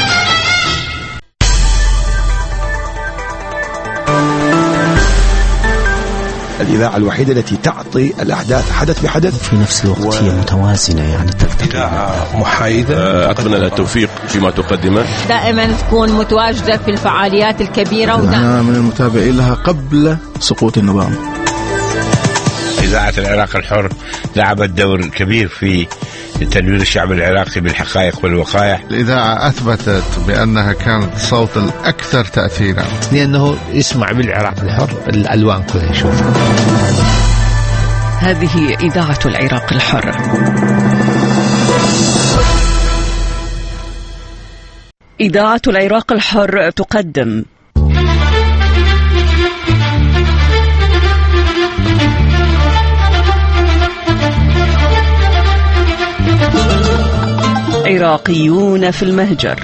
الإذاعة الوحيدة التي تعطي الأحداث حدث بحدث في نفس الوقت و... هي متوازنة يعني إذاعة محايدة. أتمنى لها التوفيق فيما تقدمه دائما تكون متواجدة في الفعاليات الكبيرة أنا من المتابعين لها قبل سقوط النظام. إذاعة العراق الحر لعبت دور كبير في تنوير الشعب العراقي بالحقائق والوقائع. الإذاعة أثبتت بأنها كانت صوت الأكثر تأثيرا لأنه يسمع بالعراق الحر الألوان كلها يشوفها. هذه إذاعة العراق الحر. إذاعة العراق الحر تقدم عراقيون في المهجر.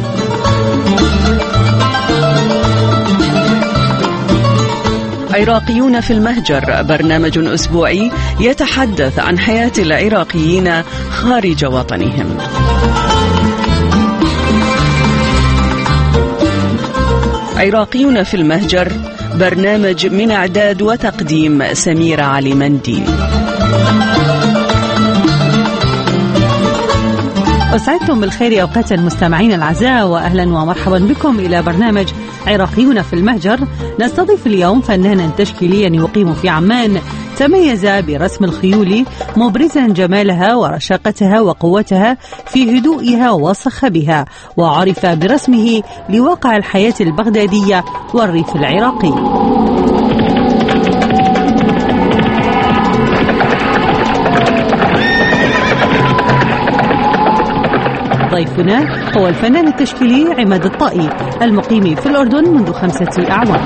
عراقيون في المهجر برنامج أسبوعي يتحدث عن حياة العراقيين خارج وطنهم. عراقيون في المهجر برنامج من إعداد وتقديم سميرة علي منديل. أسعدتم بالخير أوقات المستمعين الأعزاء، وأهلا ومرحبا بكم إلى برنامج عراقيون في المهجر. نستضيف اليوم فنانا تشكيليا يقيم في عمان، تميز برسم الخيول مبرزا جمالها ورشاقتها وقوتها في هدوئها وصخبها، وعرف برسمه لواقع الحياة البغدادية والريف العراقي. ضيفنا هو الفنان التشكيلي عماد الطائي المقيم في الأردن منذ خمسة أعوام.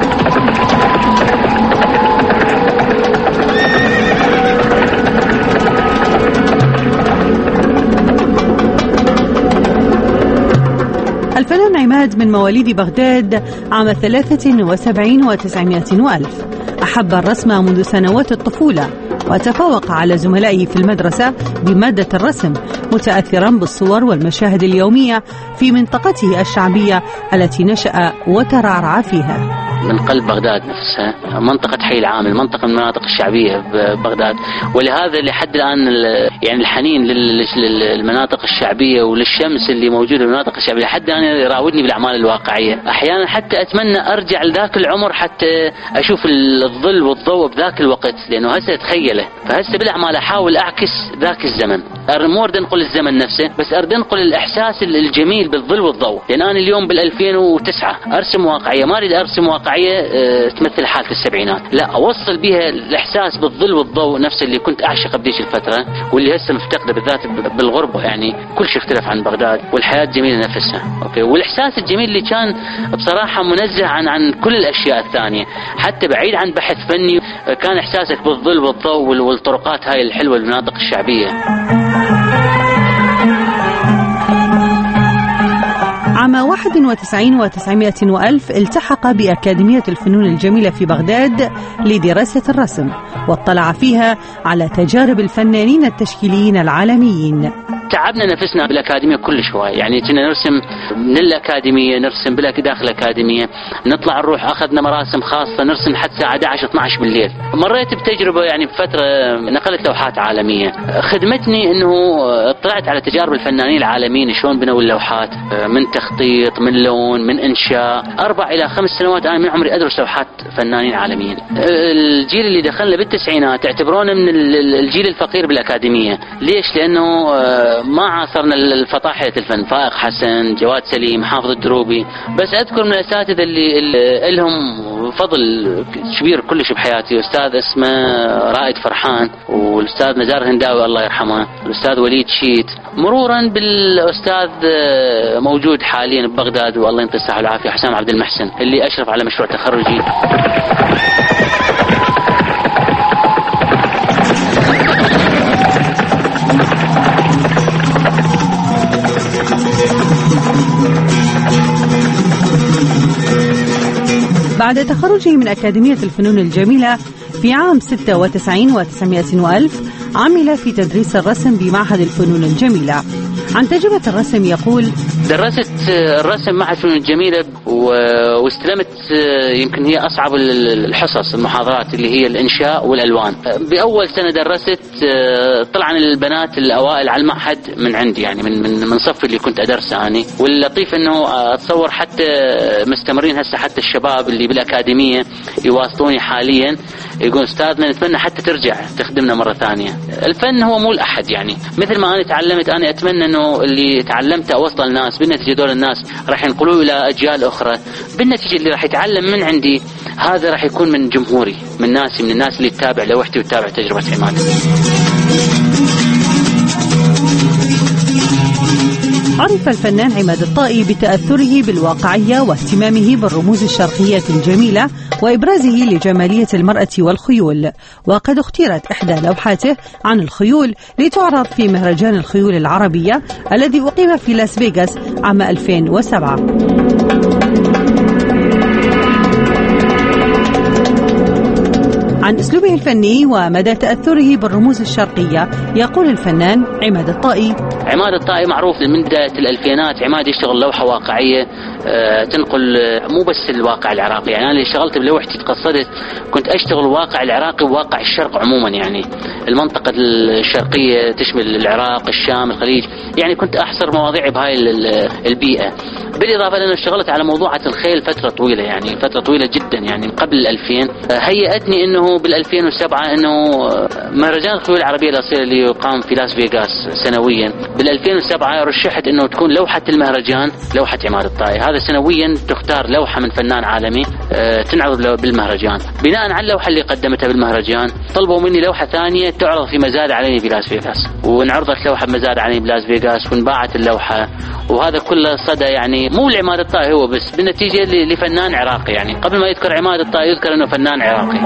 الفنان عماد من مواليد بغداد عام ثلاثة وسبعين وتسعمائة وألف. أحب الرسم منذ سنوات الطفولة، وتفوق على زملائه في المدرسة بمادة الرسم، متأثرا بالصور والمشاهد اليومية في منطقته الشعبية التي نشأ وترعرع فيها. من قلب بغداد نفسها، منطقة حي العامل، منطقة من المناطق الشعبية ببغداد، ولهذا لحد الآن يعني الحنين للمناطق الشعبية وللشمس اللي موجودة في المناطق الشعبية لحد الآن يراودني بالأعمال الواقعية. أحيانا حتى أتمنى أرجع لذاك العمر حتى أشوف الظل والضوء بذاك الوقت، لأنه هسه أتخيله، فهسه بالأعمال أحاول أعكس ذاك الزمن، مو أريد أنقل الزمن نفسه، بس أريد أنقل الإحساس الجميل بالظل والضوء، لأن أنا اليوم بالألفين وتسعة أرسم واقعية، ما أريد أرسم واقعية تمثل حالة السبعينات، لا، أوصل بها الإحساس بالظل والضوء نفس اللي كنت أعشق بديش الفترة واللي هسه مفتقدة بالذات بالغربة. يعني كل شيء اختلف عن بغداد، والحياة جميلة نفسها، أوكي، والإحساس الجميل اللي كان بصراحة منزه عن عن كل الأشياء الثانية، حتى بعيد عن بحث فني، كان إحساسك بالظل والضوء والطرقات هاي الحلوة المناطق الشعبية. عام واحد وتسعين وتسعمائة وألف التحق بأكاديمية الفنون الجميلة في بغداد لدراسة الرسم، واطلع فيها على تجارب الفنانين التشكيليين العالميين. تعبنا نفسنا بالأكاديمية كل شوي، يعني كنا نرسم من الأكاديمية، نرسم بلا داخل الأكاديمية، نطلع نروح أخذنا مراسم خاصة نرسم حتى الساعة أحد عشر اثني عشر بالليل. مريت بتجربة يعني بفترة نقلت لوحات عالمية، خدمتني إنه اطلعت على تجارب الفنانين العالميين شلون بنوا اللوحات، من تخطيط، من لون، من إنشاء. أربع إلى خمس سنوات أنا من عمري أدرس لوحات فنانين عالميين. الجيل اللي دخلنا بالتسعينات اعتبرونا من الجيل الفقير بالأكاديمية. ليش؟ لأنه ما عاصرنا الفطاحلة الفن، فائق حسن، جواد سليم، حافظ الدروبي. بس أذكر من الأساتذة اللي, اللي لهم فضل كبير كلش بحياتي، أستاذ اسمه رائد فرحان، والأستاذ نزار هنداوي الله يرحمه، والأستاذ وليد شيت، مرورا بالأستاذ موجود حاليا ببغداد والله ينطيه الصحة والعافية حسام عبد المحسن اللي أشرف على مشروع تخرجي. بعد تخرجه من أكاديمية الفنون الجميلة في عام ستة وتسعين وتسعمائة وألف عمل في تدريس الرسم بمعهد الفنون الجميلة. عن تجربة الرسم يقول: درست الرسم معهد الفنون الجميلة واستلمت يمكن هي أصعب الحصص المحاضرات اللي هي الإنشاء والألوان. بأول سنة درست طلعا البنات الأوائل على المعهد من عندي، يعني من من من صف اللي كنت أدرسه أنا. واللطيف إنه أتصور حتى مستمرين هسه، حتى الشباب اللي بالأكاديمية يواصلوني حاليا يقول أستاذنا نتمنى حتى ترجع تخدمنا مرة ثانية. الفن هو مو الأحد، يعني مثل ما أنا تعلمت أنا أتمنى إنه اللي تعلمته أوصل الناس، بالنتيجة دول الناس راح ينقلوه إلى أجيال أخرى، بالنتيجة اللي راح يتعلم من عندي هذا راح يكون من جمهوري، من ناسي، من الناس اللي تتابع لوحدي وتتابع تجربة عماد. عرف الفنان عماد الطائي بتأثره بالواقعية واهتمامه بالرموز الشرقية الجميلة وإبرازه لجمالية المرأة والخيول، وقد اختيرت إحدى لوحاته عن الخيول لتعرض في مهرجان الخيول العربية الذي أقيم في لاس فيغاس عام ألفين وسبعة. عن أسلوبه الفني ومدى تأثره بالرموز الشرقية يقول الفنان عماد الطائي: عماد الطائي معروف من بداية الألفينات، عماد يشتغل لوحة واقعية تنقل مو بس الواقع العراقي. يعني أنا اللي اشتغلت بلوحتي تقصدت كنت أشتغل الواقع العراقي وواقع الشرق عموما، يعني المنطقة الشرقية تشمل العراق، الشام، الخليج، يعني كنت أحصر مواضيعي بهاي البيئة. بالإضافة لأنه اشتغلت على موضوعة الخيل فترة طويلة، يعني فترة طويلة جدا، يعني قبل الألفين. هيئتني أنه بالألفين وسبعة أنه مهرجان الخيول العربية الأصيلة اللي يقام في لاس فيغاس سنويا، بالألفين وسبعة رشحت أنه تكون لوحة المهرجان لوحة عماد الطائي. هذا سنويا تختار لوحة من فنان عالمي تنعرض بالمهرجان. بناء على اللوحة اللي قدمتها بالمهرجان طلبوا مني لوحة ثانية تعرض في مزاد عليني في لاس فيغاس، وانعرضت لوحة بمزاد عليني بلاس فيغاس وانباعت اللوحة. وهذا كله صدى يعني مو لعماد الطائي هو بس، بالنتيجة لفنان عراقي. يعني قبل ما يذكر عماد الطائي يذكر انه فنان عراقي.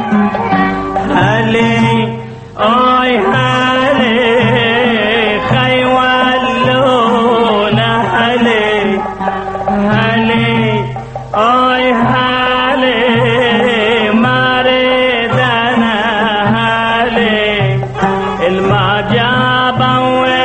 هلي اي هلي خيولونا هلي هلي اي هلي ماريدنا هلي المعجبة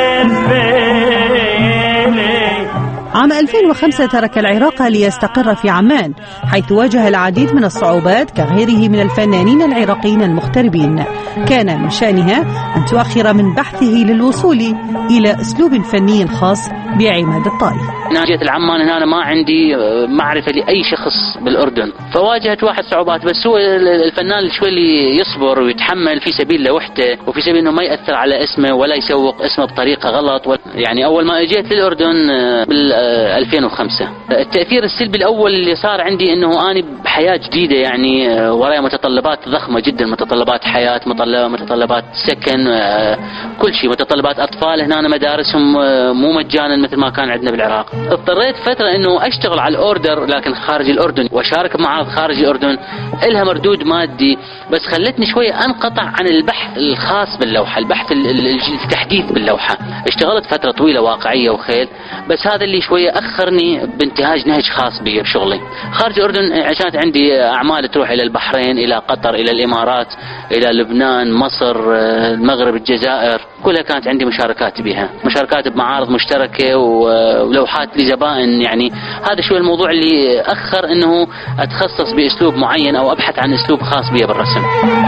والفيلي. عام ألفين وخمسة ترك العراق ليستقر في عمان، حيث واجه العديد من الصعوبات كغيره من الفنانين العراقيين المغتربين. كان من شأنها أن تؤخر من بحثه للوصول إلى أسلوب فني خاص بعماد الطائي. أنا جيت العمان هنا أنا ما عندي معرفة لأي شخص بالأردن، فواجهت واحد صعوبات، بس هو الفنان شوي اللي يصبر ويتحمل في سبيل لوحته وفي سبيل إنه ما يأثر على اسمه ولا يسوق اسمه بطريقة غلط. يعني أول ما جيت للأردن بال ألفين وخمسة التأثير السلبي الأول اللي صار عندي إنه أنا بحياة جديدة، يعني ورايا متطلبات ضخمة جدا، متطلبات حياة، متطلبات سكن، كل شيء، متطلبات أطفال. هنا أنا مدارسهم مو مجانا مثل ما كان عندنا بالعراق. اضطريت فترة إنه أشتغل على الأوردر لكن خارج الأردن وأشارك بمعارض خارج الأردن، إلها مردود مادي، بس خلتني شوية أنقطع عن البحث الخاص باللوحة، البحث التحديث باللوحة. اشتغلت فترة طويلة واقعية وخيل، بس هذا اللي شوية أخرني بانتهاج نهج خاص بي بشغلي. خارج الأردن عشان عندي أعمال تروح إلى البحرين، إلى قطر، إلى الإمارات، إلى لبنان، مصر، المغرب، الجزائر، كلها كانت عندي مشاركات بها، مشاركات بمعارض مشتركة ولوحات لزبائن. يعني هذا شوي الموضوع اللي أخر إنه أتخصص بأسلوب معين أو أبحث عن أسلوب خاص بي بالرسم.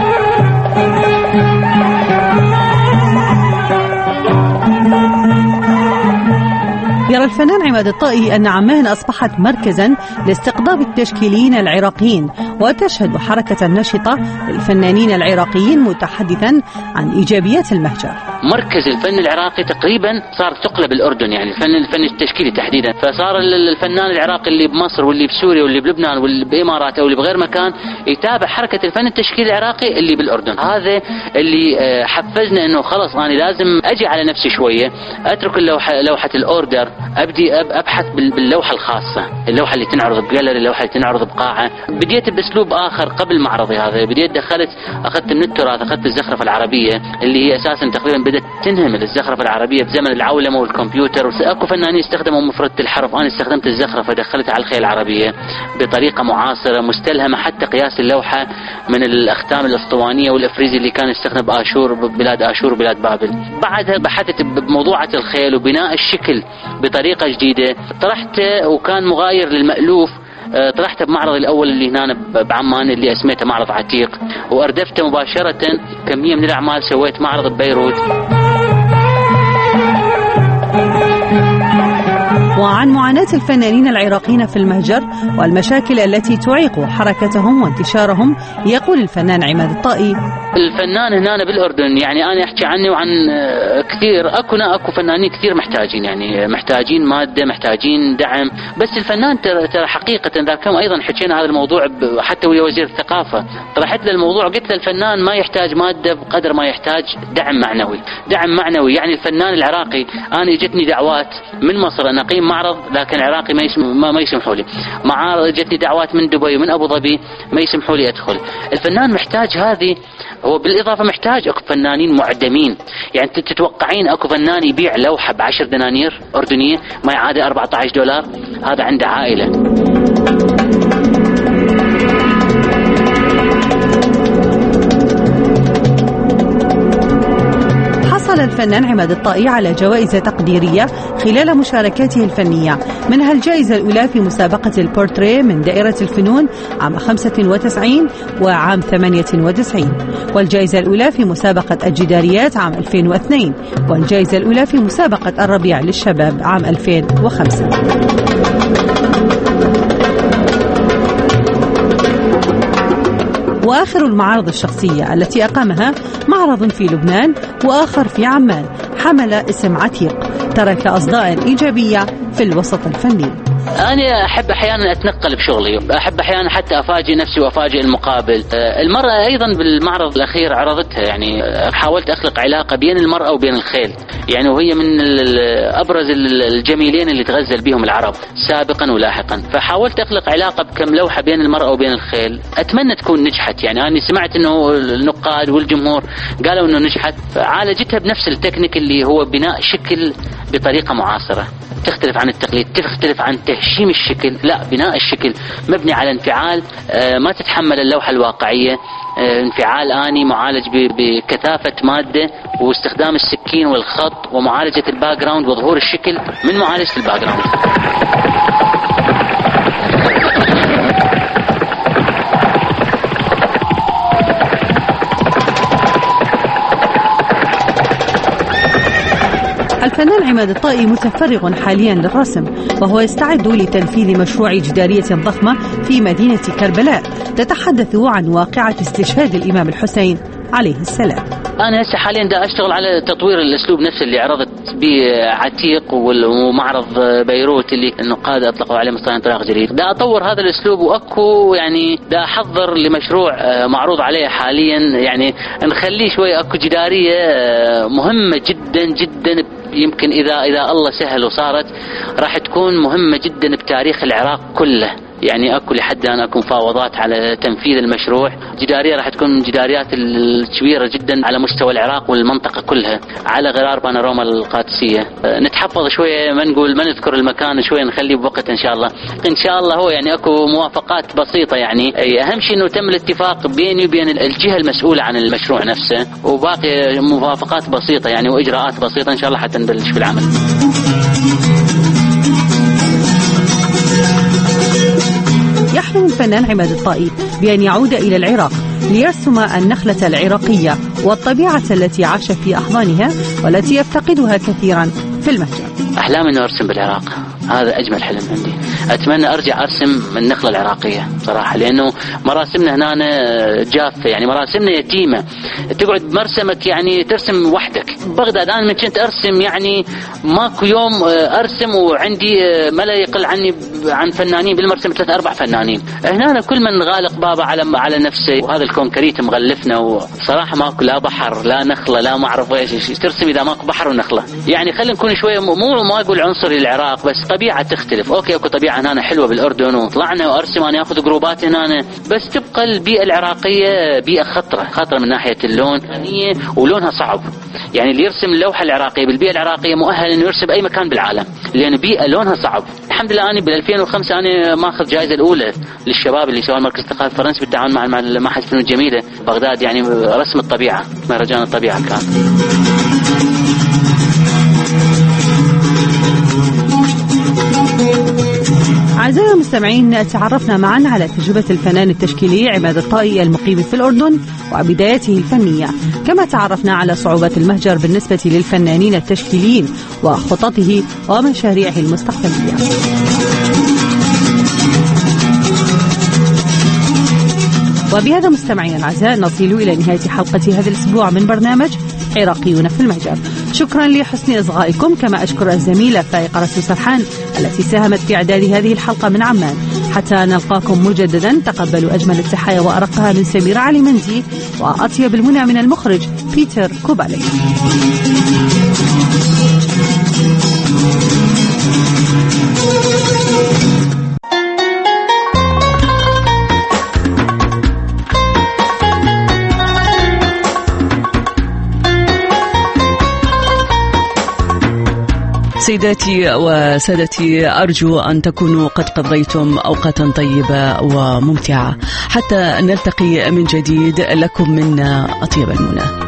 يرى الفنان عماد الطائي أن عمان أصبحت مركزا لاستقطاب التشكيليين العراقيين، وتشهد حركة نشطة للفنانين العراقيين متحدثا عن إيجابيات المهجر. مركز الفن العراقي تقريبا صار ثقل بالأردن، يعني الفن الفن التشكيلي تحديدا. فصار الفنان العراقي اللي بمصر واللي بسوريا واللي بلبنان واللي بإمارات أو اللي بغير مكان يتابع حركة الفن التشكيلي العراقي اللي بالأردن. هذا اللي حفزنا إنه خلص أنا لازم أجي على نفسي شوية، أترك اللوحة لوحة الأوردر، أبدي أبحث باللوحة الخاصة، اللوحة اللي تنعرض بجاليري، اللوحة اللي تنعرض بقاعة. بديت بأسلوب آخر قبل معرضي هذا، بديت دخلت أخذت من التراث، أخذت الزخرفة العربية اللي هي أساسا تقريبا بدأت تنهمل الزخرفة العربية بزمن العولمة والكمبيوتر. أكو فنانين استخدموا مفردة الحرف، أنا استخدمت الزخرفة دخلتها على الخيل العربية بطريقة معاصرة مستلهمة حتى قياس اللوحة من الأختام الأسطوانية والإفريزي اللي كان يستخدم بآشور بلاد آشور وبلاد بابل. بعدها بحثت بموضوعة الخيل وبناء الشكل بطريقة جديدة، طرحته وكان مغاير للمألوف. طرحته بمعرض الأول اللي هنا بعمان اللي اسميته معرض عتيق، وأردفته مباشرة كمية من الأعمال. سويت معرض ببيروت. وعن معاناة الفنانين العراقيين في المهجر والمشاكل التي تعيق حركتهم وانتشارهم يقول الفنان عماد الطائي: الفنان هنا بالأردن، يعني أنا أحكي عني وعن كثير، أكونا أكو فنانين كثير محتاجين، يعني محتاجين مادة، محتاجين دعم. بس الفنان ترى حقيقة ذاكم أيضا حكينا هذا الموضوع حتى ويا وزير الثقافة، طرحت له الموضوع قلت له الفنان ما يحتاج مادة بقدر ما يحتاج دعم معنوي. دعم معنوي يعني الفنان العراقي، أنا جتني دعوات من مصر أن أقيم معرض لكن عراقي ما يسمح ما يسمحوا لي، معارض جتني دعوات من دبي ومن أبو ظبي ما يسمحوا لي أدخل. الفنان محتاج هذه، هو بالإضافة محتاج أكو فنانين معدمين. يعني تتوقعين أكو فنان يبيع لوحة بعشر دنانير أردنية ما يعادل أربعة عشر دولار؟ هذا عنده عائلة. حصل الفنان عماد الطائي على جوائز تقديرية خلال مشاركاته الفنية، منها الجائزة الأولى في مسابقة البورتريه من دائرة الفنون عام خمسة وتسعين وعام ثمانية وتسعين، والجائزة الأولى في مسابقة الجداريات عام ألفين واثنين، والجائزة الأولى في مسابقة الربيع للشباب عام ألفين وخمسة. وآخر المعارض الشخصية التي أقامها معرض في لبنان وآخر في عمان حمل اسم عتيق، ترك أصداء إيجابية في الوسط الفني. أنا أحب أحيانا أتنقل بشغلي، أحب أحيانا حتى أفاجئ نفسي وأفاجئ المقابل. المرأة أيضا بالمعرض الأخير عرضتها، يعني حاولت أخلق علاقة بين المرأة وبين الخيل، يعني وهي من أبرز الجميلين اللي تغزل بهم العرب سابقا ولاحقا، فحاولت أخلق علاقة بكم لوحة بين المرأة وبين الخيل. أتمنى تكون نجحت، يعني أنا سمعت أنه النقاد والجمهور قالوا أنه نجحت، فعالجتها بنفس التكنيك اللي هو بناء شكل بطريقة معاصرة تختلف عن التقليد، تختلف عن تهشيم الشكل، لا بناء الشكل مبني على انفعال ما تتحمل اللوحة الواقعية، انفعال آني معالج بكثافة مادة واستخدام السكين والخط ومعالجة الباك جراوند وظهور الشكل من معالجة الباك جراوند. الفنان عماد الطائي متفرغ حاليا للرسم، وهو يستعد لتنفيذ مشروع جدارية ضخمة في مدينة كربلاء تتحدث عن واقعة استشهاد الإمام الحسين عليه السلام. أنا هسه حاليا دا أشتغل على تطوير الأسلوب نفسه اللي عرضت به عتيق ومعرض بيروت اللي النقاد أطلقوا عليه مصطلح انطلاق جديد. دا أطور هذا الأسلوب وأكو يعني دا أحضر لمشروع معروض عليه حاليا، يعني نخليه شوي أكو جدارية مهمة جدا جدا، يمكن إذا إذا الله سهل وصارت راح تكون مهمة جدا بتاريخ العراق كله. يعني أكو لحد الآن أكو مفاوضات على تنفيذ المشروع. جدارية راح تكون من الجداريات الكبيرة جدا على مستوى العراق والمنطقة كلها على غرار بانوراما القادسية. نتحفظ شوية، ما نقول ما نذكر المكان، شوية نخليه بوقت إن شاء الله. إن شاء الله هو يعني أكو موافقات بسيطة، يعني أي أهم شيء إنه تم الاتفاق بيني وبين الجهة المسؤولة عن المشروع نفسه، وباقي موافقات بسيطة يعني وإجراءات بسيطة إن شاء الله حتى نبلش في العمل. يحلم الفنان عماد الطائي بأن يعود إلى العراق ليرسم النخلة العراقية والطبيعة التي عاش في أحضانها والتي يفتقدها كثيرا في المهجر. أحلامي أنه أرسم بالعراق، هذا أجمل حلم عندي. أتمنى أرجع أرسم النخلة العراقية صراحة، لأنه مراسمنا هنا جافة، يعني مراسمنا يتيمة، تقعد بمرسمك يعني ترسم وحدك. بغداد أنا من كنت أرسم يعني ماكو يوم أرسم وعندي ما لا يقل عني عن فنانين بالمرسم ثلاث أربع فنانين. هنا كل من غالق بابا على على نفسه، وهذا الكونكريت مغلفنا، وصراحة ماكو لا بحر لا نخلة لا ما أعرف إيش ترسم إذا ماكو بحر ونخلة. يعني خلينا نكون شوية مو ما أقول عنصري للعراق، بس طبيعة تختلف. أوكي أكو طبيعة هنا حلوة بالأردن وطلعنا وأرسم أنا أخذ جروبات هنا، بس تبقى البيئة العراقية بيئة خطرة خطرة من ناحية اللون ولونها صعب. يعني اللي يرسم اللوحة العراقية بالبيئة العراقية مؤهل إنه يرسم أي مكان بالعالم، لأن بيئة لونها صعب. الحمد لله أنا بال ألفين وخمسة أنا ماخذ جائزة الأولى للشباب اللي سوى مركز الثقافة الفرنسي بالتعاون مع مع معهد الفنون الجميلة بغداد، يعني رسم الطبيعة، مهرجان الطبيعة كان. أعزائي المستمعين، تعرفنا معا على تجربة الفنان التشكيلي عماد الطائي المقيم في الأردن وبدايته الفنية، كما تعرفنا على صعوبات المهجر بالنسبة للفنانين التشكيليين وخططه ومشاريعه المستقبلية. وبهذا مستمعينا الأعزاء نصل إلى نهاية حلقة هذا الأسبوع من برنامج عراقيون في المهجر. شكرا لحسن إصغائكم، كما أشكر الزميلة فائقة رسول سرحان التي ساهمت في إعداد هذه الحلقة من عمان. حتى نلقاكم مجددا، تقبلوا أجمل التحايا وأرقها من سميرة علي مندي، وأطيب المنى من المخرج بيتر كوبالي. سيداتي وسادتي، أرجو أن تكونوا قد قضيتم أوقاتا طيبة وممتعة. حتى نلتقي من جديد، لكم منا أطيب المنى.